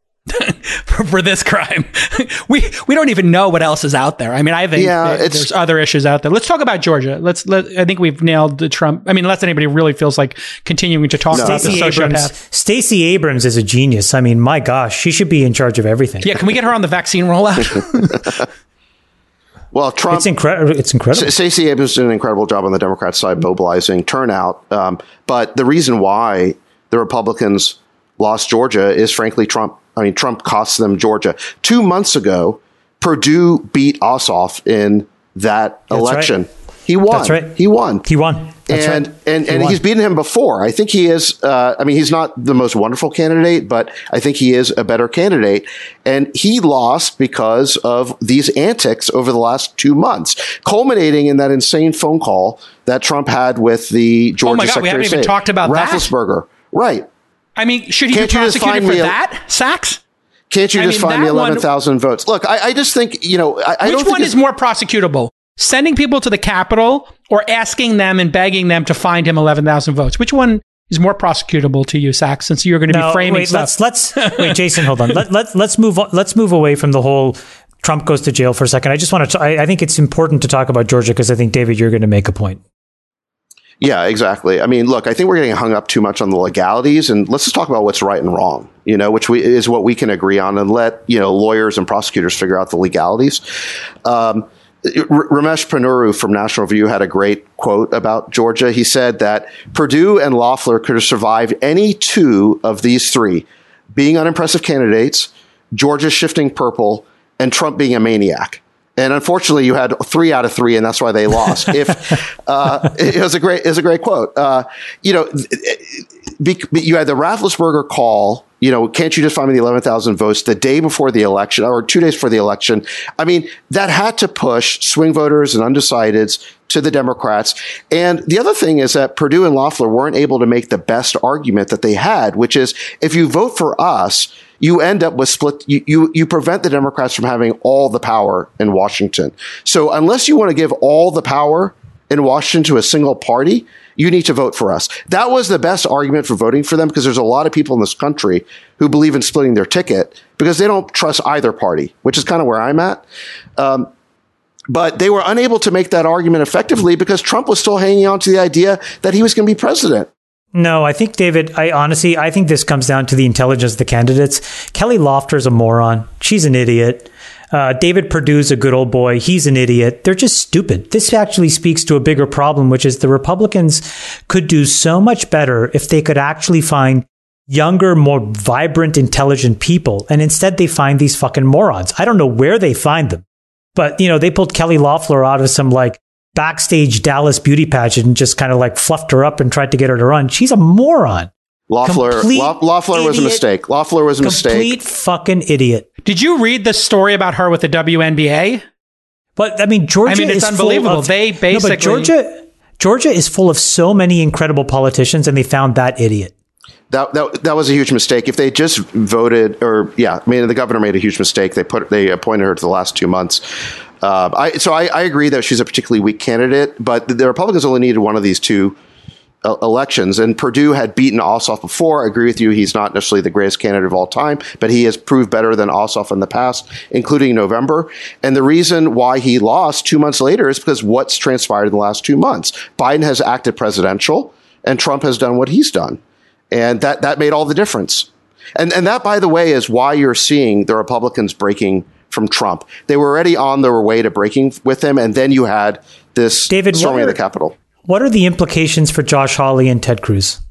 for, for this crime, we we don't even know what else is out there. I mean, I think Yeah, that it's- there's other issues out there. Let's talk about Georgia. Let's. Let, I think we've nailed the Trump. I mean, unless anybody really feels like continuing to talk No. about the Stacey sociopath. Abrams, Stacey Abrams is a genius. I mean, my gosh, she should be in charge of everything. Yeah, can we get her on the vaccine rollout? Well, Trump. It's incredible. It's incredible. Stacey Abrams did an incredible job on the Democrat side mobilizing turnout. Um, but the reason why the Republicans lost Georgia is, frankly, Trump. I mean, Trump cost them Georgia. Two months ago, Perdue beat Ossoff in that That's election. right. He won. That's right. He won. He won. That's and right. and, He and won. he's beaten him before. I think he is. Uh, I mean, he's not the most wonderful candidate, but I think he is a better candidate. And he lost because of these antics over the last two months, culminating in that insane phone call that Trump had with the Georgia Oh my God, we Secretary haven't of even State, talked about that. Rafflesberger. Right? I mean, should he Can't be you just prosecuted find for me a- that, Sachs? Can't you I just mean, find me that one- eleven thousand votes? Look, I, I just think you know. I, I Which don't think one it's- is more prosecutable? Sending people to the Capitol or asking them and begging them to find him eleven thousand votes? Which one is more prosecutable to you, Sachs, since you're going to be No, framing wait, stuff? let's let's wait, Jason, hold on. Let, let let's move on, let's move away from the whole Trump goes to jail for a second. I just want to. I, I think it's important to talk about Georgia because I think, David, you're going to make a point. Yeah, exactly. I mean, look, I think we're getting hung up too much on the legalities, and let's just talk about what's right and wrong, you know, which we, is what we can agree on, and let, you know, lawyers and prosecutors figure out the legalities. Um, R- Ramesh Ponnuru from National Review had a great quote about Georgia. He said that Perdue and Loeffler could have survived any two of these three, being unimpressive candidates, Georgia shifting purple, and Trump being a maniac. And unfortunately, you had three out of three, and that's why they lost. If uh, it was a great, it was a great quote. Uh, you know, be, you had the Rafflesberger call. You know, can't you just find me the eleven thousand votes the day before the election, or two days before the election? I mean, that had to push swing voters and undecideds to the Democrats. And the other thing is that Perdue and Loeffler weren't able to make the best argument that they had, which is if you vote for us, you end up with split. You, you, you prevent the Democrats from having all the power in Washington. So unless you want to give all the power in Washington to a single party, you need to vote for us. That was the best argument for voting for them, because there's a lot of people in this country who believe in splitting their ticket because they don't trust either party, which is kind of where I'm at. Um, but they were unable to make that argument effectively because Trump was still hanging on to the idea that he was going to be president. No, I think, David, I honestly, I think this comes down to the intelligence of the candidates. Kelly Loeffler is a moron. She's an idiot. Uh, David Perdue's a good old boy. He's an idiot. They're just stupid. This actually speaks to a bigger problem, which is the Republicans could do so much better if they could actually find younger, more vibrant, intelligent people. And instead they find these fucking morons. I don't know where they find them, but you know, they pulled Kelly Loeffler out of some like backstage Dallas beauty pageant and just kind of like fluffed her up and tried to get her to run. She's a moron. Loeffler, Complete Lo- Loeffler was a idiot. mistake. Loeffler was a mistake. Complete fucking idiot. Did you read the story about her with the W N B A? But I mean, Georgia I mean, it's is unbelievable. Full of, They no, basically- but Georgia, Georgia is full of so many incredible politicians, and they found that idiot. That, that that was a huge mistake. If they just voted, or yeah, I mean, the governor made a huge mistake. They put they appointed her to the last two months. Uh, I, so I, I agree that she's a particularly weak candidate, but the Republicans only needed one of these two uh, elections. And Perdue had beaten Ossoff before. I agree with you; he's not necessarily the greatest candidate of all time, but he has proved better than Ossoff in the past, including November. And the reason why he lost two months later is because what's transpired in the last two months. Biden has acted presidential, and Trump has done what he's done. And that, that made all the difference. And and that, by the way, is why you're seeing the Republicans breaking from Trump. They were already on their way to breaking with him, and then you had this David, storming what of are- the Capitol. What are the implications for Josh Hawley and Ted Cruz?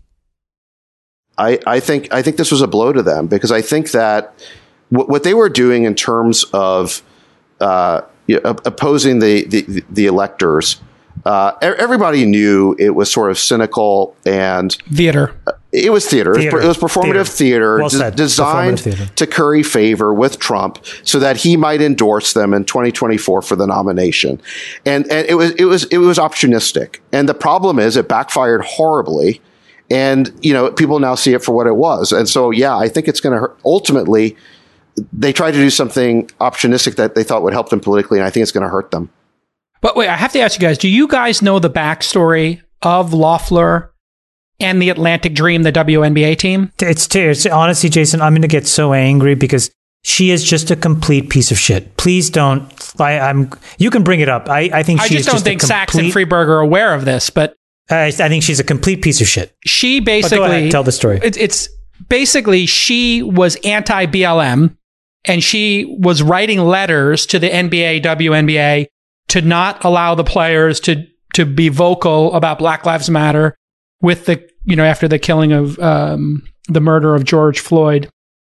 I, I think I think this was a blow to them, because I think that w- what they were doing in terms of uh, you know, opposing the, the, the electors Uh, e- everybody knew it was sort of cynical and Theater. it was theater. Theater. It was performative theater, Theater. Well de- said. designed Performative theater. to curry favor with Trump so that he might endorse them in twenty twenty-four for the nomination. And and it was it was it was opportunistic. And the problem is it backfired horribly. And you know, people now see it for what it was. And so yeah, I think it's going to hurt. Ultimately, they tried to do something opportunistic that they thought would help them politically, and I think it's going to hurt them. But wait, I have to ask you guys, do you guys know the backstory of Loeffler and the Atlantic Dream, the W N B A team? It's, it's honestly, Jason, I'm going to get so angry because she is just a complete piece of shit. Please don't. I, I'm. You can bring it up. I, I think I she just is don't just think a Sachs and complete, Freeberg are aware of this, but I, I think she's a complete piece of shit. she But go basically ahead, tell the story. It's, it's basically she was anti-B L M and she was writing letters to the N B A, W N B A to not allow the players to to be vocal about Black Lives Matter with the, you know, after the killing of um, the murder of George Floyd.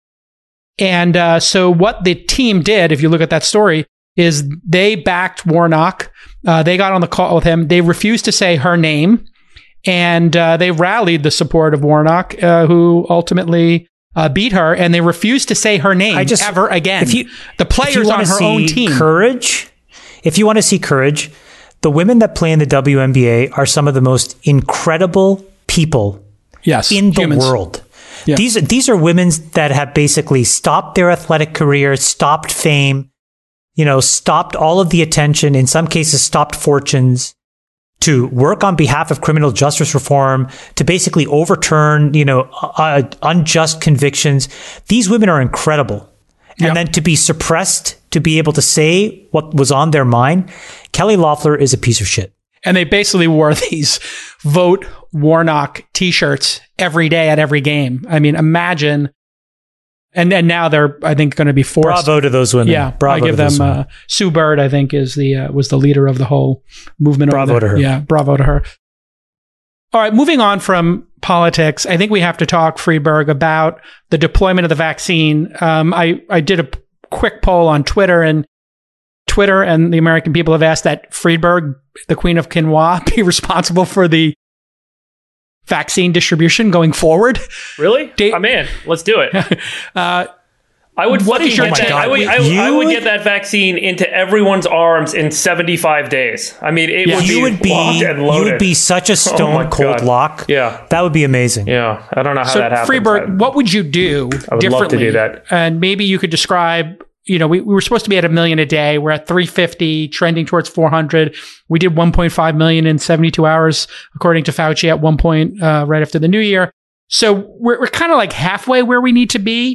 And uh, so what the team did, if you look at that story, is they backed Warnock. Uh, they got on the call with him. They refused to say her name. And uh, they rallied the support of Warnock, uh, who ultimately uh, beat her. And they refused to say her name I just- ever again. if you- the If you players wanna on her see own team. Courage. If you want to see courage, the women that play in the W N B A are some of the most incredible people yes, in the humans. world. Yeah. These these are women that have basically stopped their athletic careers, stopped fame, you know, stopped all of the attention, in some cases stopped fortunes, to work on behalf of criminal justice reform, to basically overturn, you know, uh, unjust convictions. These women are incredible. And Yep. then to be suppressed, to be able to say what was on their mind, Kelly Loeffler is a piece of shit. And they basically wore these Vote Warnock t-shirts every day at every game. I mean, imagine. And and now they're, I think, going to be forced. Bravo to those women. Yeah, Bravo I give to those them. women. Uh, Sue Bird, I think, is the uh, was the leader of the whole movement. Bravo over there. to her. Yeah, bravo to her. All right, moving on from politics, I think we have to talk, Freeberg, about the deployment of the vaccine. Um, I I did a p- quick poll on Twitter, and Twitter and the American people have asked that Freeberg, the Queen of Quinoa, be responsible for the vaccine distribution going forward. Really? Da- I'm in. Let's do it. Uh, I would What is fucking your get that. take? I would, I, You I would would- get that vaccine into everyone's arms in seventy-five days. I mean, it Yeah. would be You would be locked and you loaded. would be such a Oh my stone cold God. lock. Yeah. That would be amazing. Yeah, I don't know how so, that happens. Freeberg, what would you do I would love to differently? do that. And maybe you could describe, you know, we, we were supposed to be at a million a day. We're at three fifty, trending towards four hundred. We did one point five million in seventy-two hours, according to Fauci, at one point uh, right after the new year. So we're, we're kind of like halfway where we need to be.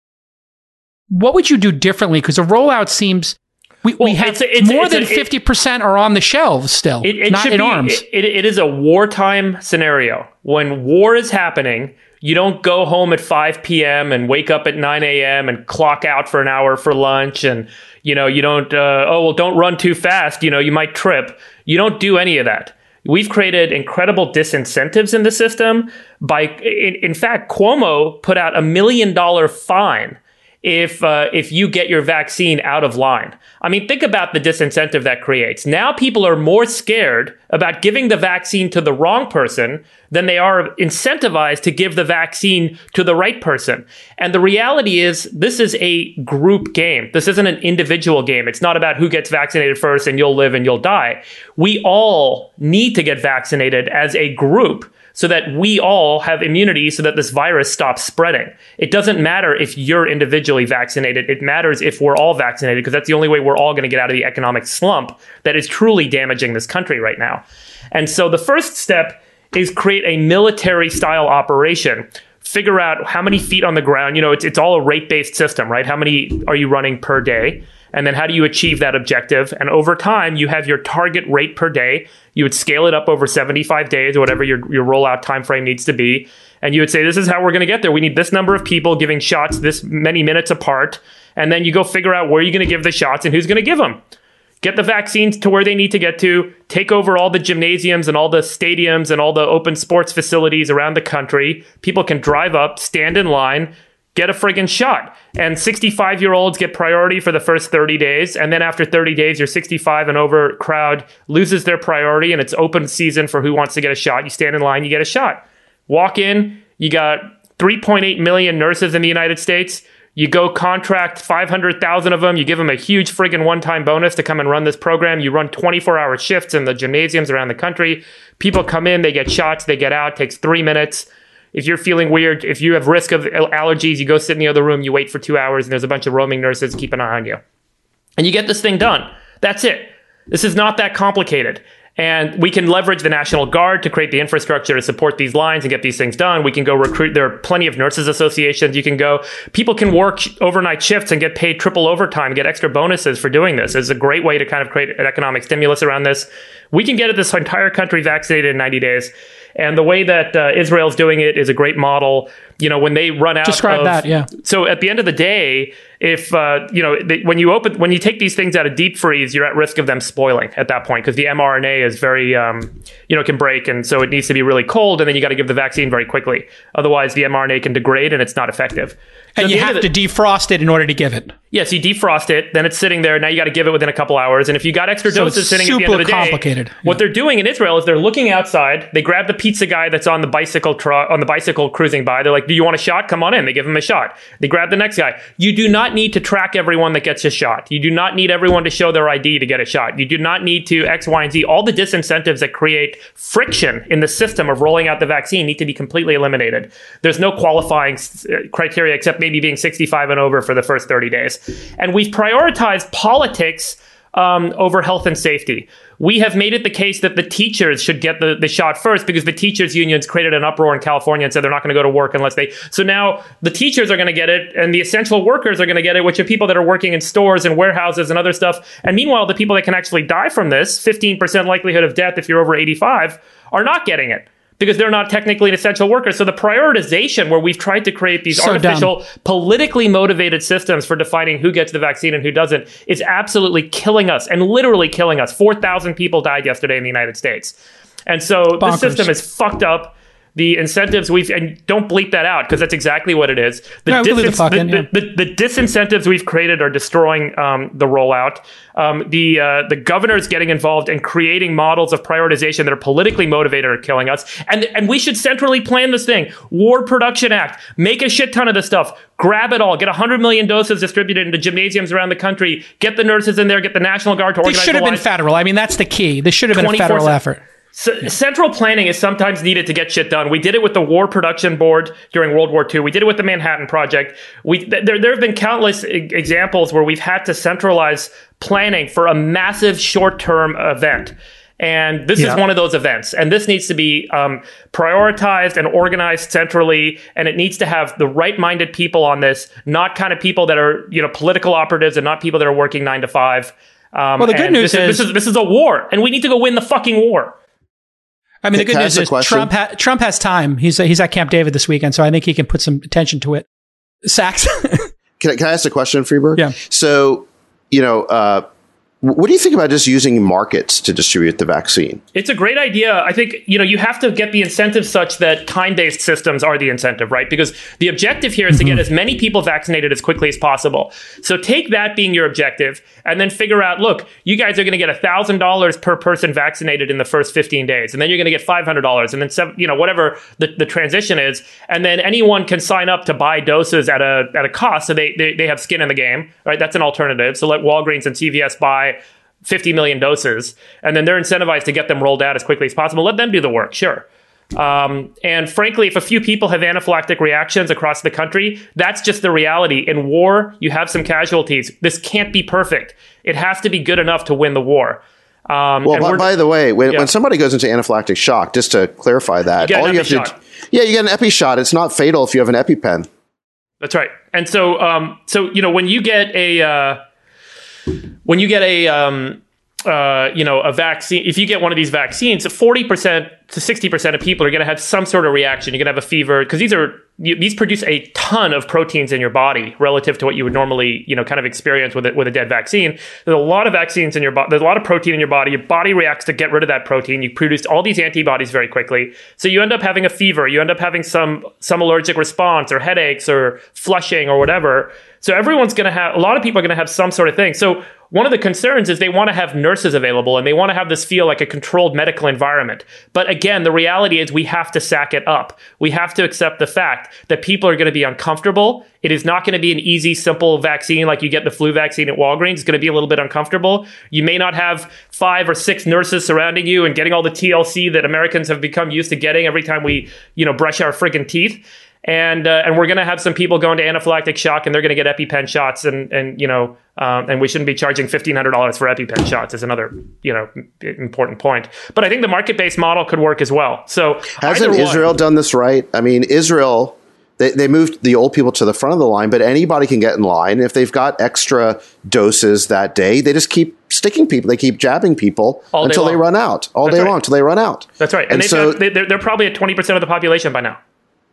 What would you do differently? Because the rollout seems we, we Well, have it's a- it's a- more it's a- than it- fifty percent are on the shelves still, It, it not should in be, arms. It, it, it is a wartime scenario. When war is happening, you don't go home at five p.m. and wake up at nine a.m. and clock out for an hour for lunch. And, you know, you don't, uh, oh, well, don't run too fast. You know, you might trip. You don't do any of that. We've created incredible disincentives in the system. By, in, in fact, Cuomo put out a million dollar fine if uh, if you get your vaccine out of line. I mean, think about the disincentive that creates. Now people are more scared about giving the vaccine to the wrong person than they are incentivized to give the vaccine to the right person. And the reality is, this is a group game. This isn't an individual game. It's not about who gets vaccinated first and you'll live and you'll die. We all need to get vaccinated as a group, so that we all have immunity so that this virus stops spreading. It doesn't matter if you're individually vaccinated. It matters if we're all vaccinated, because that's the only way we're all going to get out of the economic slump that is truly damaging this country right now. And so the first step is create a military style operation. Figure out how many feet on the ground. You know, it's, it's all a rate-based system, right? How many are you running per day? And then how do you achieve that objective? And over time, you have your target rate per day. You would scale it up over seventy-five days, or whatever your, your rollout time frame needs to be. And you would say, this is how we're going to get there. We need this number of people giving shots this many minutes apart. And then you go figure out where you're going to give the shots and who's going to give them. Get the vaccines to where they need to get to, take over all the gymnasiums and all the stadiums and all the open sports facilities around the country. People can drive up, stand in line, get a friggin' shot. And sixty-five-year-olds get priority for the first thirty days. And then after thirty days, your sixty-five and over crowd loses their priority, and it's open season for who wants to get a shot. You stand in line, you get a shot. Walk in, you got three point eight million nurses in the United States. You go contract five hundred thousand of them. You give them a huge friggin' one-time bonus to come and run this program. You run twenty-four hour shifts in the gymnasiums around the country. People come in, they get shots, they get out. It takes three minutes. If you're feeling weird, if you have risk of allergies, you go sit in the other room, you wait for two hours, and there's a bunch of roaming nurses keep an eye on you. And you get this thing done. That's it. This is not that complicated. And we can leverage the National Guard to create the infrastructure to support these lines and get these things done. We can go recruit. There are plenty of nurses associations. You can go. People can work overnight shifts and get paid triple overtime, get extra bonuses for doing this. It's a great way to kind of create an economic stimulus around this. We can get this entire country vaccinated in ninety days. And the way that uh, Israel's doing it is a great model. You know, when they run out Describe of, that, yeah. So at the end of the day, if, uh, you know, the, when you open, when you take these things out of deep freeze, you're at risk of them spoiling at that point because the mRNA is very, um, you know, can break. And so it needs to be really cold. And then you got to give the vaccine very quickly. Otherwise, the mRNA can degrade and it's not effective. So and you have to defrost it in order to give it. Yes, you defrost it, then it's sitting there. Now you got to give it within a couple hours. And if you got extra So doses it's sitting at the end of the super day, complicated. what Yeah. they're doing in Israel is they're looking outside. They grab the pizza guy that's on the bicycle truck, on the bicycle cruising by. They're like, "Do you want a shot? Come on in." They give him a shot. They grab the next guy. You do not need to track everyone that gets a shot. You do not need everyone to show their I D to get a shot. You do not need to X, Y, and Z. All the disincentives that create friction in the system of rolling out the vaccine need to be completely eliminated. There's no qualifying uh, criteria except maybe being sixty-five and over for the first thirty days. And we've prioritized politics um, over health and safety. We have made it the case that the teachers should get the, the shot first because the teachers unions created an uproar in California and said they're not going to go to work unless they. So now the teachers are going to get it and the essential workers are going to get it, which are people that are working in stores and warehouses and other stuff. And meanwhile, the people that can actually die from this, fifteen percent likelihood of death if you're over eighty-five, are not getting it because they're not technically an essential worker. So the prioritization where we've tried to create these So artificial, dumb. politically motivated systems for defining who gets the vaccine and who doesn't is absolutely killing us and literally killing us. four thousand people died yesterday in the United States. And so Bonkers. this system is fucked up. The incentives we've, and don't bleep that out because that's exactly what it is. The, No, bleep the fuck the, in, yeah. the, the, the disincentives we've created are destroying um, the rollout. Um, the uh, the governors getting involved and creating models of prioritization that are politically motivated are killing us. And and we should centrally plan this thing. War Production Act. Make a shit ton of this stuff. Grab it all. Get one hundred million doses distributed into gymnasiums around the country. Get the nurses in there. Get the National Guard to This organize should have the been lines. federal. I mean, that's the key. This should have been a federal twenty-four effort. So central planning is sometimes needed to get shit done. We did it with the War Production Board during World War Two. We did it with the Manhattan Project. We th- there there have been countless e- examples where we've had to centralize planning for a massive short-term event. And this Yeah. is one of those events. And this needs to be um, prioritized and organized centrally. And it needs to have the right-minded people on this, not kind of people that are, you know, political operatives and not people that are working nine to five. Um, Well, the good and news this is- this is this is a war, and we need to go win the fucking war. I mean, the Can good I news ask a is question? Trump ha- Trump has time. He's he's at Camp David this weekend, so I think he can put some attention to it. Sachs. Can I, can I ask a question, Freeberg? Yeah. So, you know, uh, what do you think about just using markets to distribute the vaccine? It's a great idea. I think, you know, you have to get the incentive such that time-based systems are the incentive, right? Because the objective here is mm-hmm. to get as many people vaccinated as quickly as possible. So take that being your objective and then figure out, look, you guys are going to get one thousand dollars per person vaccinated in the first fifteen days. And then you're going to get five hundred dollars and then, seven, you know, whatever the, the transition is. And then anyone can sign up to buy doses at a at a cost. So they, they, they have skin in the game, right? That's an alternative. So let Walgreens and C V S buy fifty million doses, and then they're incentivized to get them rolled out as quickly as possible. Let them do the work, sure. Um, and frankly, if a few people have anaphylactic reactions across the country, that's just the reality. In war, you have some casualties. This can't be perfect. It has to be good enough to win the war. Um, Well, and by, we're- by the way, when, Yeah. when somebody goes into anaphylactic shock, just to clarify that, You get an all you have epi to, shot. yeah, you get an epi shot. It's not fatal if you have an EpiPen. That's right. And so, um, so you know, when you get a uh, when you get a um, uh, you know a vaccine, if you get one of these vaccines, forty percent to sixty percent of people are going to have some sort of reaction. You're going to have a fever because these are you, these produce a ton of proteins in your body relative to what you would normally, you know, kind of experience with it with a dead vaccine. There's a lot of vaccines in your body. There's a lot of protein in your body. Your body reacts to get rid of that protein. You produce all these antibodies very quickly. So you end up having a fever. You end up having some some allergic response or headaches or flushing or whatever. So everyone's going to have, a lot of people are going to have some sort of thing. So one of the concerns is they want to have nurses available and they want to have this feel like a controlled medical environment. But again, the reality is we have to sack it up. We have to accept the fact that people are going to be uncomfortable. It is not going to be an easy, simple vaccine like you get the flu vaccine at Walgreens. It's going to be a little bit uncomfortable. You may not have five or six nurses surrounding you and getting all the T L C that Americans have become used to getting every time we, you know, brush our friggin' teeth. And uh, and we're going to have some people going to anaphylactic shock, and they're going to get EpiPen shots, and and you know, um, and we shouldn't be charging fifteen hundred dollars for EpiPen shots. Is another you know important point. But I think the market based model could work as well. So hasn't Israel one, done this right? I mean, Israel they they moved the old people to the front of the line, but anybody can get in line if they've got extra doses that day. They just keep sticking people. They keep jabbing people until they run out. All That's day right. long until they run out. That's right. And, and so got, they, they're, they're probably at twenty percent of the population by now.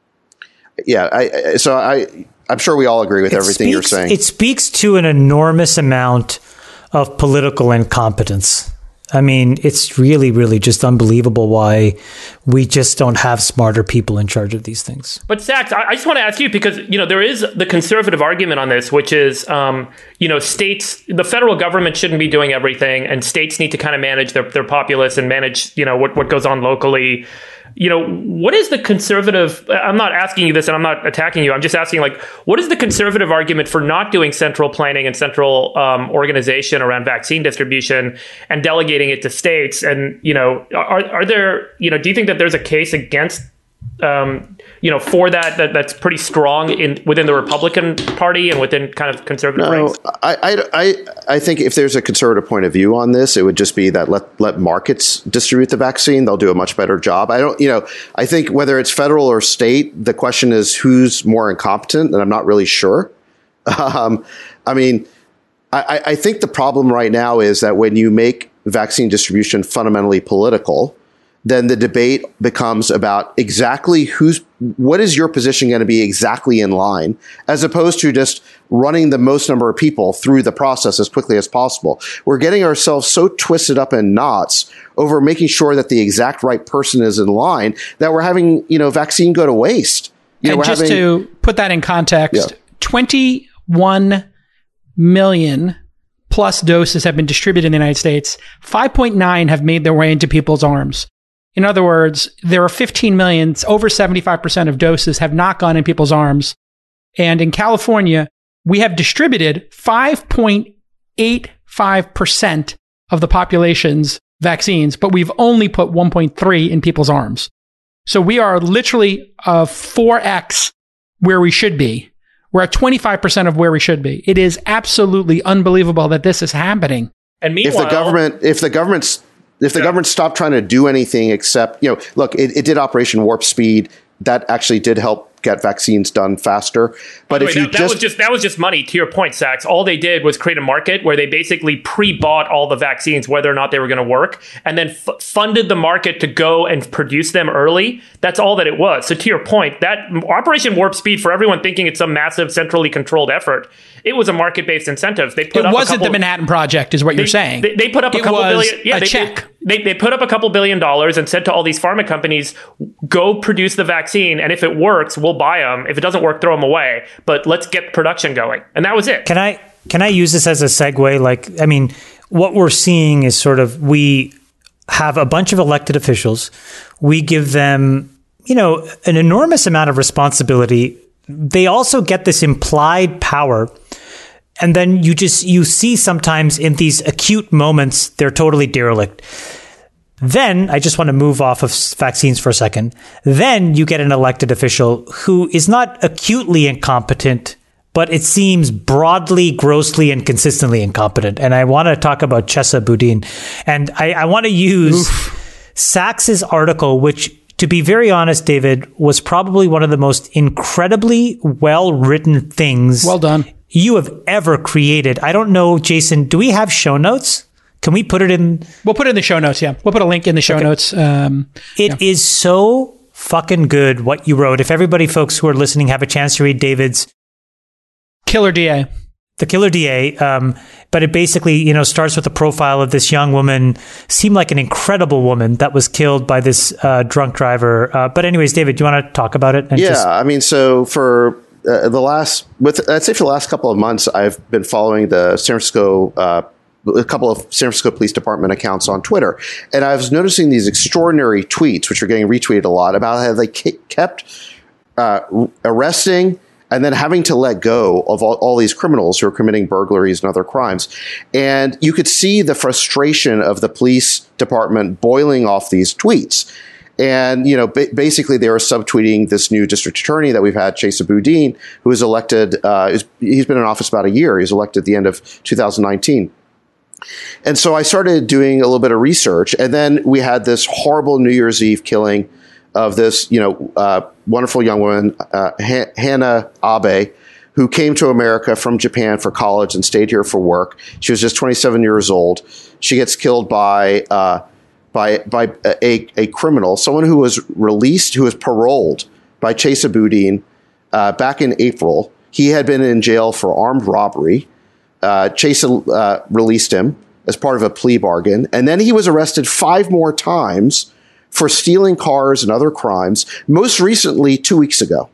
Yeah, I, so I, I'm sure we all agree with it everything speaks, you're saying. It speaks to an enormous amount of political incompetence. I mean, it's really, really just unbelievable why we just don't have smarter people in charge of these things. But Sachs, I, I just want to ask you, because, you know, there is the conservative argument on this, which is, um, you know, states, the federal government shouldn't be doing everything, and states need to kind of manage their, their populace and manage, you know, what, what goes on locally. You know, what is the conservative, I'm not asking you this and I'm not attacking you. I'm just asking, like, what is the conservative argument for not doing central planning and central um, organization around vaccine distribution and delegating it to states? And, you know, are, are there, you know, do you think that there's a case against, um, you know, for that, that that's pretty strong in within the Republican Party and within kind of conservative no, ranks? I, I, I, I think if there's a conservative point of view on this, it would just be that let let markets distribute the vaccine. They'll do a much better job. I don't, you know, I think whether it's federal or state, the question is who's more incompetent, and I'm not really sure. Um, I mean, I, I think the problem right now is that when you make vaccine distribution fundamentally political, then the debate becomes about exactly who's, what is your position going to be exactly in line, as opposed to just running the most number of people through the process as quickly as possible. We're getting ourselves so twisted up in knots over making sure that the exact right person is in line that we're having, you know, vaccine go to waste. You and know, just having, to put that in context, yeah. twenty-one million plus doses have been distributed in the United States. five point nine have made their way into people's arms. In other words, there are fifteen million, over seventy-five percent of doses have not gone in people's arms. And in California, we have distributed five point eight five percent of the population's vaccines, but we've only put one point three in people's arms. So we are literally uh, four x where we should be. We're at twenty-five percent of where we should be. It is absolutely unbelievable that this is happening. And meanwhile, if the government, if the government's If the yeah. government stopped trying to do anything except, you know, look, it, it did Operation Warp Speed. That actually did help get vaccines done faster. But if way, you that, just, that was just that was just money. To your point, Sachs, all they did was create a market where they basically pre-bought all the vaccines, whether or not they were going to work, and then f- funded the market to go and produce them early. That's all that it was. So to your point, that Operation Warp Speed, for everyone thinking it's some massive centrally controlled effort, it was a market-based incentive. They put it up wasn't a couple, the Manhattan Project, is what they, you're saying. They, they put up a it couple was billion. Yeah, a they, check. They, they put up a couple billion dollars and said to all these pharma companies, "Go produce the vaccine, and if it works, we'll buy them. If it doesn't work, throw them away. But let's get production going." And that was it. Can I can I use this as a segue? Like, I mean, what we're seeing is sort of we have a bunch of elected officials. We give them, you know, an enormous amount of responsibility. They also get this implied power. And then you just, you see sometimes in these acute moments, they're totally derelict. Then, I just want to move off of vaccines for a second. Then you get an elected official who is not acutely incompetent, but it seems broadly, grossly, and consistently incompetent. And I want to talk about Chesa Boudin. And I, I want to use Oof. Sachs's article, which, to be very honest, David, was probably one of the most incredibly well-written things well done. you have ever created. I don't know, Jason, do we have show notes? Can we put it in? We'll put it in the show notes, yeah. We'll put a link in the show okay. notes. Um, it yeah. is so fucking good what you wrote. If everybody, folks who are listening, have a chance to read David's Killer D A. The Killer D A, um, but it basically, you know, starts with a profile of this young woman, seemed like an incredible woman that was killed by this uh, drunk driver. Uh, but anyways, David, do you want to talk about it? And yeah, just- I mean, so for uh, the last, with I'd say for the last couple of months, I've been following the San Francisco, uh, a couple of San Francisco Police Department accounts on Twitter, and I was noticing these extraordinary tweets, which are getting retweeted a lot, about how they kept uh, arresting and then having to let go of all, all these criminals who are committing burglaries and other crimes. And you could see the frustration of the police department boiling off these tweets. And, you know, ba- basically they were subtweeting this new district attorney that we've had, Chesa Boudin, who was elected, uh, is, he's been in office about a year. He was elected at the end of two thousand nineteen. And so I started doing a little bit of research. And then we had this horrible New Year's Eve killing of this, you know, uh, wonderful young woman, uh, ha- Hannah Abe, who came to America from Japan for college and stayed here for work. She was just twenty-seven years old. She gets killed by uh, by by a, a criminal, someone who was released, who was paroled by Chesa Boudin uh, back in April. He had been in jail for armed robbery. Uh, Chesa uh, released him as part of a plea bargain, and then he was arrested five more times for stealing cars and other crimes, most recently two weeks ago.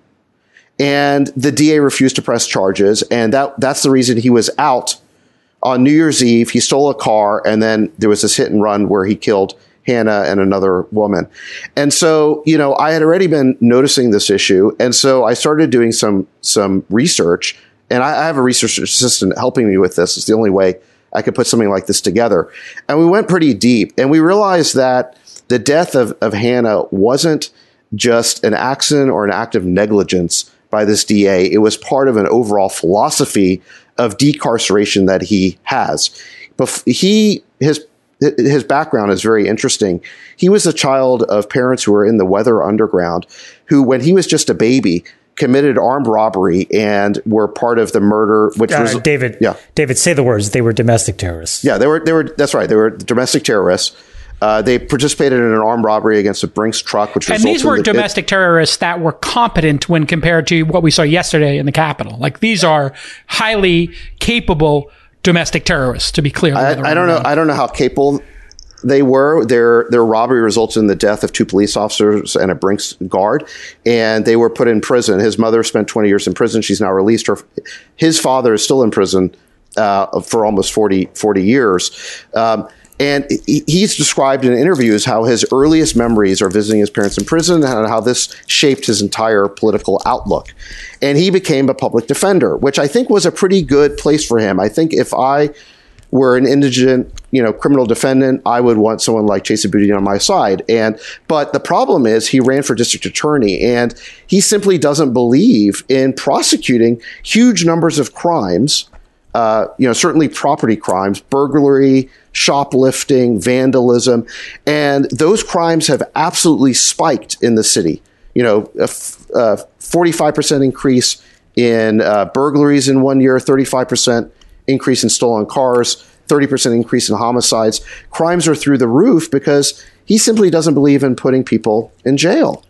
And the D A refused to press charges, and that that's the reason he was out on New Year's Eve. He stole a car, and then there was this hit and run where he killed Hannah and another woman. And so, you know, I had already been noticing this issue, and so I started doing some some research, and I, I have a research assistant helping me with this. It's the only way I could put something like this together. And we went pretty deep, and we realized that the death of, of Hannah wasn't just an accident or an act of negligence by this D A. It was part of an overall philosophy of decarceration that he has. But he, his, his background is very interesting. He was a child of parents who were in the Weather Underground, who, when he was just a baby, committed armed robbery and were part of the murder, which uh, was David. Yeah, David, say the words. They were domestic terrorists. Yeah, they were. They were. That's right. They were domestic terrorists. Uh, they participated in an armed robbery against a Brinks truck, which and these were the, domestic it, terrorists that were competent when compared to what we saw yesterday in the Capitol. Like, these are highly capable domestic terrorists, to be clear. I, I don't know. I don't know how capable they were. Their their robbery resulted in the death of two police officers and a Brinks guard, and they were put in prison. His mother spent twenty years in prison. She's now released. Her, his father is still in prison uh, for almost forty, forty years. Um, And he's described in interviews how his earliest memories are visiting his parents in prison and how this shaped his entire political outlook. And he became a public defender, which I think was a pretty good place for him. I think if I were an indigent, you know, criminal defendant, I would want someone like Chesa Boudin on my side. And but the problem is he ran for district attorney, and he simply doesn't believe in prosecuting huge numbers of crimes. Uh, you know, certainly property crimes, burglary, shoplifting, vandalism, and those crimes have absolutely spiked in the city. You know, a, f- a forty-five percent increase in uh, burglaries in one year, thirty-five percent increase in stolen cars, thirty percent increase in homicides. Crimes are through the roof because he simply doesn't believe in putting people in jail.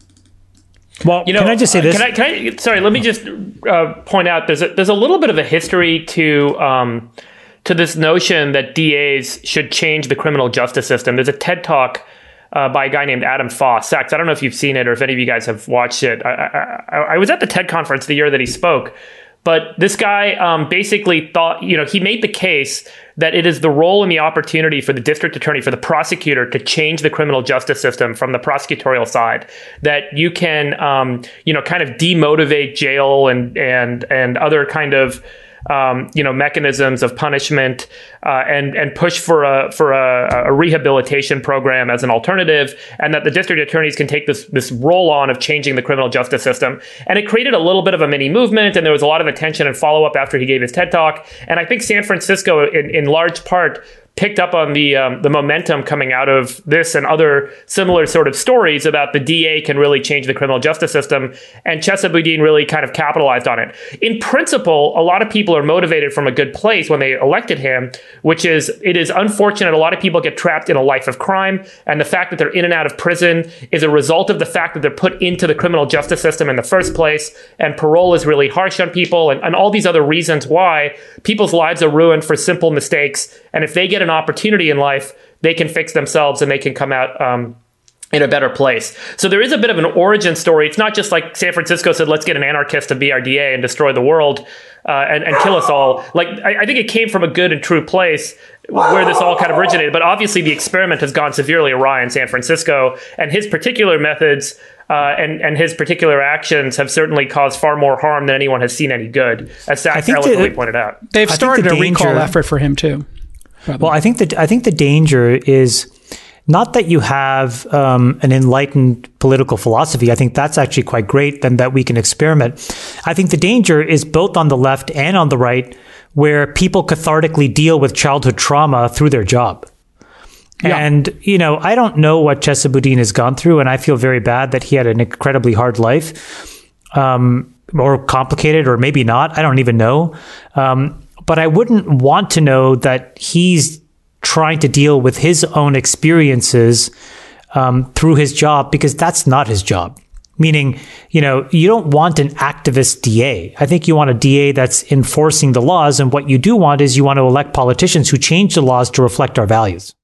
Well, you know, can I just say this? Can I, can I, sorry, let me just uh, point out there's a, there's a little bit of a history to um, to this notion that D As should change the criminal justice system. There's a TED Talk uh, by a guy named Adam Foss. Sachs, I don't know if you've seen it or if any of you guys have watched it. I, I, I was at the TED conference the year that he spoke. But this guy um, basically thought, you know, he made the case that it is the role and the opportunity for the district attorney, for the prosecutor, to change the criminal justice system from the prosecutorial side. That you can, um, you know, kind of demotivate jail and and and other kind of Um, you know, mechanisms of punishment, uh, and and push for a for a, a rehabilitation program as an alternative, and that the district attorneys can take this this role on of changing the criminal justice system. And it created a little bit of a mini movement, and there was a lot of attention and follow up after he gave his TED Talk. And I think San Francisco, in, in large part, picked up on the um, the momentum coming out of this and other similar sort of stories about the D A can really change the criminal justice system, and Chesa-Boudin really kind of capitalized on it. In principle, a lot of people are motivated from a good place when they elected him, which is it is unfortunate a lot of people get trapped in a life of crime, and the fact that they're in and out of prison is a result of the fact that they're put into the criminal justice system in the first place, and parole is really harsh on people, and, and all these other reasons why people's lives are ruined for simple mistakes. And if they get an opportunity in life, they can fix themselves and they can come out um, in a better place. So there is a bit of an origin story. It's not just like San Francisco said, let's get an anarchist to be our D A and destroy the world uh, and, and kill us all. Like, I, I think it came from a good and true place where this all kind of originated. But obviously the experiment has gone severely awry in San Francisco, and his particular methods uh, and, and his particular actions have certainly caused far more harm than anyone has seen any good, as Sachs eloquently the, pointed out. They've started the a danger, recall effort for him too. Well, I think that I think the danger is not that you have um, an enlightened political philosophy. I think that's actually quite great, and that we can experiment. I think the danger is both on the left and on the right, where people cathartically deal with childhood trauma through their job. Yeah. And, you know, I don't know what Chesa-Boudin has gone through, and I feel very bad that he had an incredibly hard life, um, or complicated, or maybe not. I don't even know. Um, but I wouldn't want to know that he's trying to deal with his own experiences um, through his job, because that's not his job. Meaning, you know, you don't want an activist D A. I think you want a D A that's enforcing the laws. And what you do want is you want to elect politicians who change the laws to reflect our values.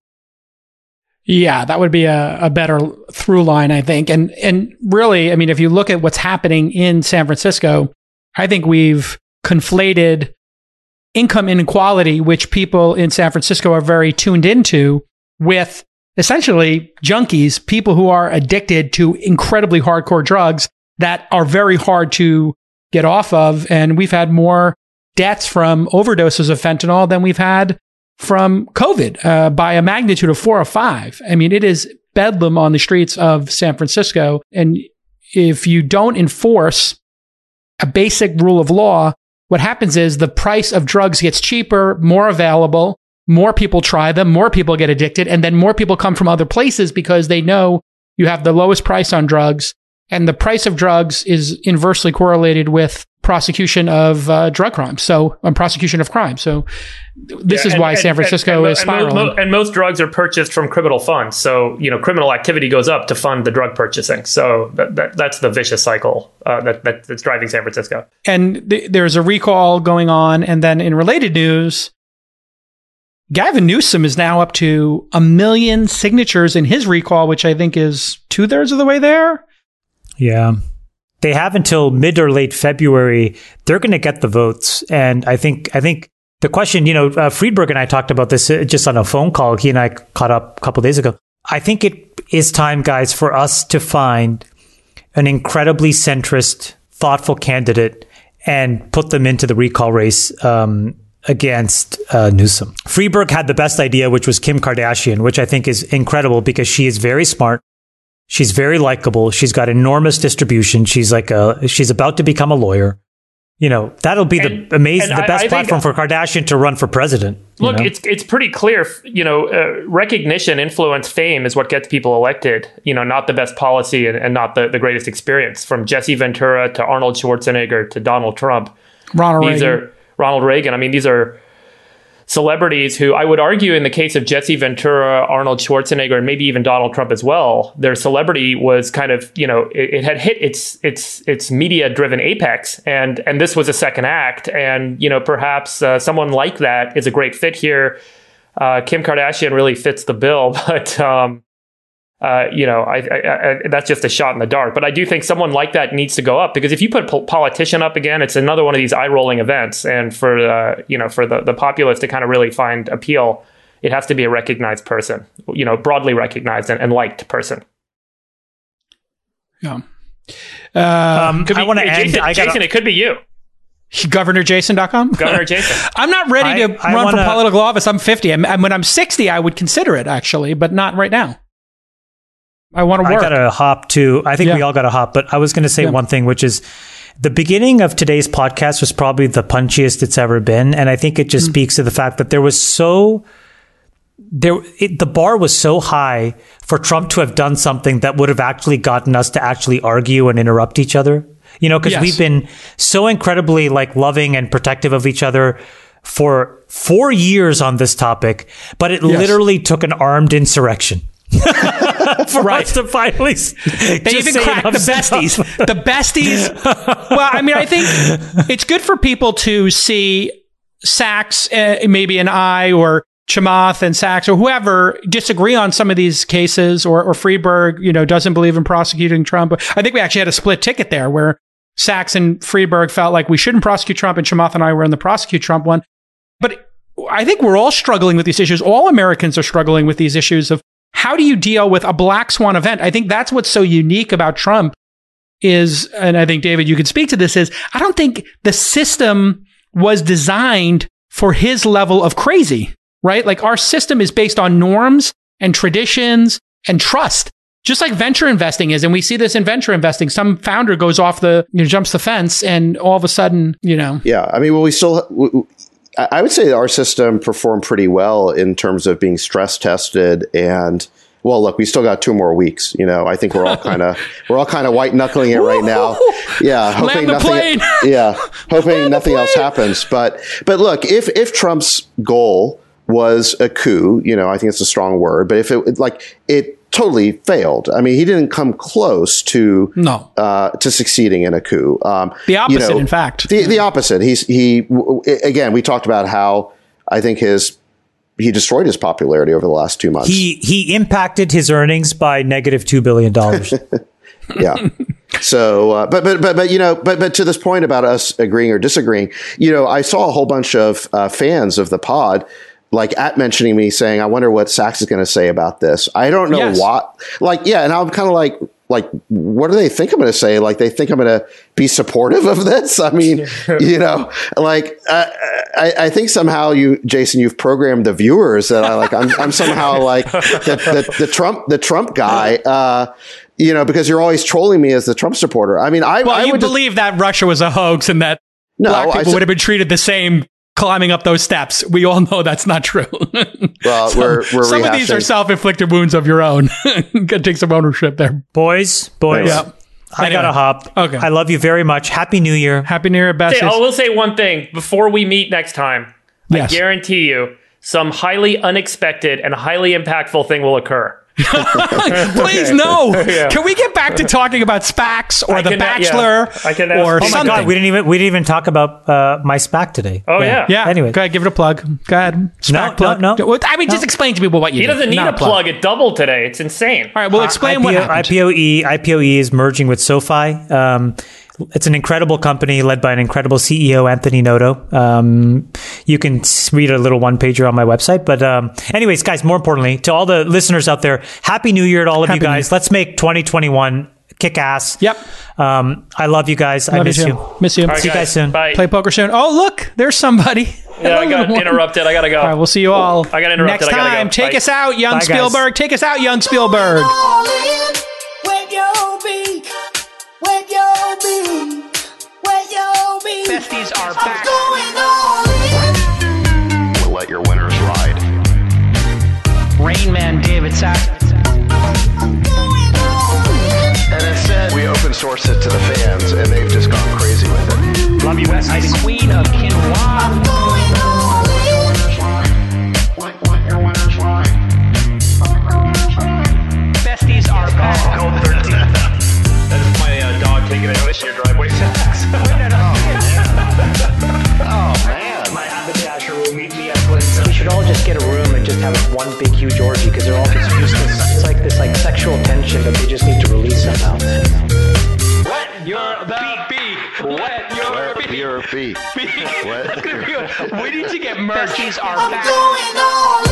Yeah, that would be a, a better through line, I think. And and really, I mean, if you look at what's happening in San Francisco, I think we've conflated income inequality, which people in San Francisco are very tuned into, with essentially junkies, people who are addicted to incredibly hardcore drugs that are very hard to get off of. And we've had more deaths from overdoses of fentanyl than we've had from COVID uh, by a magnitude of four or five. I mean, it is bedlam on the streets of San Francisco. And if you don't enforce a basic rule of law, what happens is the price of drugs gets cheaper, more available, more people try them, more people get addicted, and then more people come from other places because they know you have the lowest price on drugs. And the price of drugs is inversely correlated with prosecution of uh, drug crimes. So, um, prosecution of crime. So, this yeah, is and, why and, San Francisco and, and, is spiraling. And, mo- and most drugs are purchased from criminal funds. So, you know, criminal activity goes up to fund the drug purchasing. So, that, that, that's the vicious cycle uh, that, that that's driving San Francisco. And th- there's a recall going on. And then in related news, Gavin Newsom is now up to a million signatures in his recall, which I think is two thirds of the way there. Yeah. They have until mid or late February. They're going to get the votes. And I think, I think the question, you know, uh, Friedberg and I talked about this just on a phone call. He and I caught up a couple of days ago. I think it is time, guys, for us to find an incredibly centrist, thoughtful candidate and put them into the recall race um, against uh, Newsom. Friedberg had the best idea, which was Kim Kardashian, which I think is incredible because she is very smart. She's very likable. She's got enormous distribution. She's like a, she's about to become a lawyer. You know, that'll be and, the amazing, the I, best I platform think, for Kardashian to run for president. Look, you know? it's it's pretty clear, you know, uh, recognition, influence, fame is what gets people elected, you know, not the best policy and, and not the, the greatest experience. From Jesse Ventura to Arnold Schwarzenegger to Donald Trump. Ronald these Reagan. are Ronald Reagan. I mean, these are celebrities who I would argue in the case of Jesse Ventura, Arnold Schwarzenegger, and maybe even Donald Trump as well, their celebrity was kind of, you know, it, it had hit its its its media driven apex, and and this was a second act, and you know perhaps uh, someone like that is a great fit here. Uh, Kim Kardashian really fits the bill, but um, uh, you know I, I, I, that's just a shot in the dark. But I do think someone like that needs to go up, because if you put a politician up again, it's another one of these eye rolling events, and for uh, you know for the the populace to kind of really find appeal, it has to be a recognized person, you know, broadly recognized and, and liked person. Yeah. Uh, um, could be, I want to hey, end. Jason, I gotta, Jason, it could be you. Governor Jason dot com? Governor Jason. I'm not ready to I, I run wanna, for political office. I'm fifty. I'm, I'm, when I'm sixty, I would consider it, actually, but not right now. I want to work. I got to hop too. I think yeah. we all got to hop, but I was going to say yeah. one thing, which is the beginning of today's podcast was probably the punchiest it's ever been. And I think it just mm. speaks to the fact that there was so there it, the bar was so high for Trump to have done something that would have actually gotten us to actually argue and interrupt each other. You know, because Yes. we've been so incredibly like loving and protective of each other for four years on this topic, but it Yes. literally took an armed insurrection for Right. us to finally. s- They just even say cracked the enough's besties. enough. The besties. Well, I mean, I think it's good for people to see Sachs, uh, maybe an I, or Chamath and Sachs, or whoever disagree on some of these cases, or, or Freeberg, you know, doesn't believe in prosecuting Trump. I think we actually had a split ticket there where Sachs and Freeberg felt like we shouldn't prosecute Trump, and Chamath and I were in the prosecute Trump one. But I think we're all struggling with these issues. All Americans are struggling with these issues of how do you deal with a black swan event? I think that's what's so unique about Trump is, and I think, David, you could speak to this, is I don't think the system was designed for his level of crazy, right? Like our system is based on norms and traditions and trust, just like venture investing is. And we see this in venture investing. Some founder goes off the, you know, jumps the fence, and all of a sudden, you know. Yeah, I mean, well, we still. We, I would say that our system performed pretty well in terms of being stress tested, and well, look, we still got two more weeks. You know, I think we're all kind of we're all kind of white knuckling it right now. Yeah, hoping Land the nothing. plane. Yeah, hoping nothing else happens. But but look, if if Trump's goal was a coup, you know, I think it's a strong word, but if it like it totally failed. I mean, he didn't come close to No. uh, to succeeding in a coup. Um, The opposite, you know, in fact. The, the opposite. He's he w- again. We talked about how I think his he destroyed his popularity over the last two months. He he impacted his earnings by negative two billion dollars. Yeah. So, uh, but but but but you know, but but to this point about us agreeing or disagreeing, you know, I saw a whole bunch of uh, fans of the pod. Like at mentioning me saying, I wonder what Sachs is going to say about this. I don't know Yes. what, like, yeah. And I'm kind of like, like, what do they think I'm going to say? Like, they think I'm going to be supportive of this. I mean, you know, like, uh, I, I think somehow you, Jason, you've programmed the viewers that I like, I'm, I'm somehow like the, the, the Trump, the Trump guy, uh, you know, because you're always trolling me as the Trump supporter. I mean, I, Well, I you would believe that Russia was a hoax and that No, black I people said- would have been treated the same climbing up those steps. We all know that's not true. Well, some, we're, we're some of these are rehashing- self-inflicted wounds of your own. Gotta take some ownership there. Boys, boys, Yeah. I Anyway. gotta hop. Okay. I love you very much. Happy New Year. Happy New Year, Best. Say, I will say one thing before we meet next time. Yes. I guarantee you, some highly unexpected and highly impactful thing will occur. Please, no. Can we get back to talking about SPACs or I The can- Bachelor yeah. I can ask- or Oh my Oh my something? God, we didn't even we didn't even talk about uh, my SPAC today. Oh, yeah. Yeah. Anyway. Go ahead, give it a plug. Go ahead. SPAC No, no, plug. no. Well, I mean, just No. explain to people what you He do. doesn't need Not a plug. It doubled today. It's insane. All right, well, explain what I P O, happened. I P O E I P O E is merging with SoFi. Um, it's an incredible company led by an incredible C E O, Anthony Noto. Um, you can s- read a little one pager on my website. But um, anyways, guys, more importantly, to all the listeners out there, Happy New Year to all of Happy you New guys. Year. Let's make twenty twenty-one kick ass. Yep. Um, I love you guys. I Love miss too. you. Miss you. All right, See you guys soon. Bye. Play poker soon. Oh, look, there's somebody. Yeah, I got interrupted. I gotta go. All right, we'll see you all I got interrupted. next I gotta time. go. Take Bye. us out, young Bye, guys. Spielberg. Take us out, young Spielberg. All in with your beak, with your beak, with your beak. Besties are I'm back. going all in. We'll let your winners ride. Rain Man David Sachs. I'm going all in. And instead, we open source it to the fans, and they've just gone crazy with it. Love you, Besties. Queen of Quinoa. Going all in. Besties are back. That is my uh, dog taking a notice in your driveway. Oh, man. My haberdasher will meet me at Bliss. We should all just get a room and just have one big huge orgy because they're all just useless. It's like this like sexual tension that they just need to release somehow. Wet your beak. Wet your beak. Your feet. We need to get merch. Besties are I'm back. going all in.